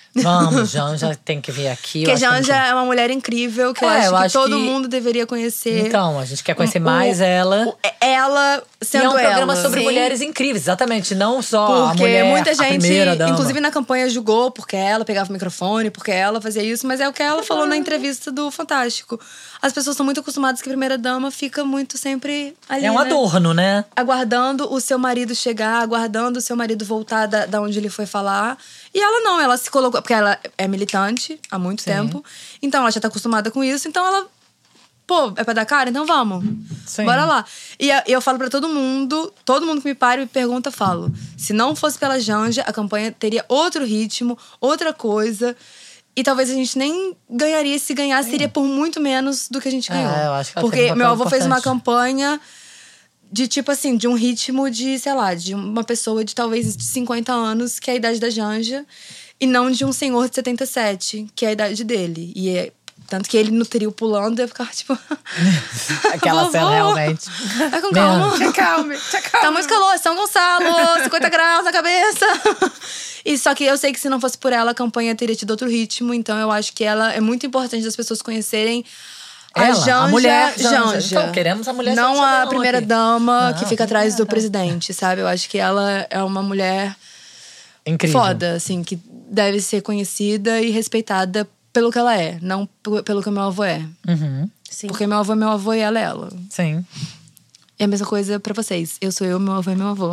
S1: Vamos, Janja tem que vir aqui.
S3: Porque Janja é uma mulher incrível, que eu acho que todo mundo deveria conhecer.
S1: Então, a gente quer conhecer mais ela.
S3: Ela sendo ela.
S1: E é um programa sobre mulheres incríveis, exatamente. Não só
S3: porque
S1: a mulher,
S3: muita gente,
S1: a primeira dama.
S3: inclusive na campanha, julgou porque ela pegava o microfone, porque ela fazia isso. Mas é o que ela falou na entrevista do Fantástico. As pessoas estão muito acostumadas que a primeira dama fica muito sempre ali,
S1: é um adorno, né?
S3: Aguardando o seu marido chegar, aguardando o seu marido voltar da onde ele foi falar. E ela não, ela se colocou… Porque ela é militante há muito tempo. Então, ela já tá acostumada com isso. Então, ela… Pô, é pra dar cara? Então vamos.
S1: Sim.
S3: Bora lá. E eu falo pra todo mundo que me para e me pergunta, falo. Se não fosse pela Janja, a campanha teria outro ritmo, outra coisa… E talvez a gente nem ganharia. Se ganhasse, seria por muito menos do que a gente ganhou.
S1: Eu acho que ela
S3: porque
S1: teve um
S3: meu avô
S1: papel
S3: fez uma
S1: importante.
S3: campanha de tipo assim, de um ritmo de, sei lá, de uma pessoa de talvez de 50 anos, que é a idade da Janja, e não de um senhor de 77, que é a idade dele. Tanto que ele no trio pulando, eu ficava tipo…
S1: Aquela cena realmente.
S3: Vai com calma.
S4: Te acalme.
S3: Tá muito calor, São Gonçalo, 50 graus na cabeça. E só que eu sei que se não fosse por ela, a campanha teria tido outro ritmo. Então eu acho que ela é muito importante das pessoas conhecerem a Janja.
S1: A mulher
S3: Janja.
S1: Então, queremos a mulher
S3: não
S1: Janja
S3: a primeira
S1: aqui.
S3: dama que
S1: Não,
S3: fica atrás do
S1: não.
S3: presidente, sabe? Eu acho que ela é uma mulher
S1: Incrível.
S3: foda, assim, que deve ser conhecida e respeitada pelo que ela é, não pelo que meu avô é.
S1: Uhum.
S4: Sim.
S3: Porque meu avô é meu avô e ela é ela.
S1: Sim.
S3: E a mesma coisa pra vocês. Eu sou eu, meu avô é meu avô.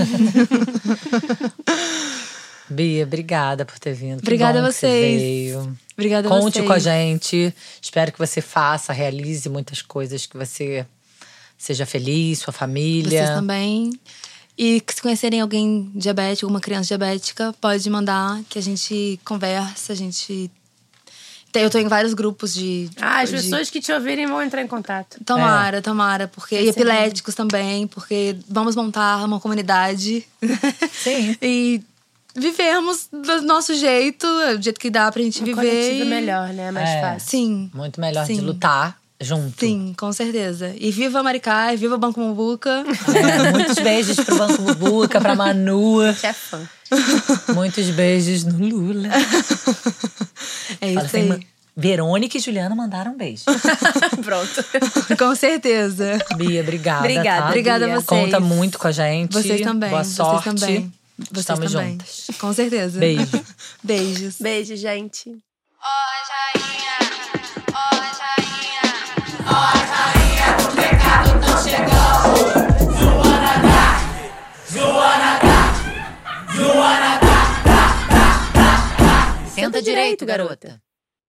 S1: Bia, obrigada por ter vindo.
S3: Obrigada
S1: que bom
S3: a vocês.
S1: Que você veio.
S3: Obrigada a
S1: Conte
S3: vocês.
S1: com a gente. Espero que você faça, realize muitas coisas, que você seja feliz, sua família.
S3: Vocês também. E se conhecerem alguém diabético, alguma criança diabética, pode mandar que a gente conversa, eu tô em vários grupos de…
S4: As pessoas que te ouvirem vão entrar em contato.
S3: Tomara, porque… E epiléticos também, porque vamos montar uma comunidade.
S1: Sim.
S3: E vivermos do nosso jeito, do jeito que dá pra gente viver.
S4: Coletivo melhor, né? Mais fácil.
S3: Sim.
S1: Muito melhor
S3: Sim.
S1: de lutar junto.
S3: Sim, com certeza. E viva Maricá, viva Banco Muvuca.
S1: Muitos beijos pro Banco Bubuca, pra Manu.
S4: Que é fã.
S1: Muitos beijos no Lula.
S3: É
S1: Fala
S3: isso
S1: assim,
S3: aí.
S1: Verônica e Juliana mandaram um beijo.
S4: Pronto.
S3: Com certeza.
S1: Bia, obrigada.
S4: Obrigada,
S1: tá?
S3: Obrigada a
S4: Bia.
S3: vocês.
S1: Conta muito com a gente.
S3: Vocês também.
S1: Boa sorte.
S3: Vocês também. Vocês
S1: Estamos
S3: também.
S1: juntas.
S3: Com certeza.
S1: Beijo.
S3: Beijos.
S4: Beijo, gente.
S1: Senta direito, garota.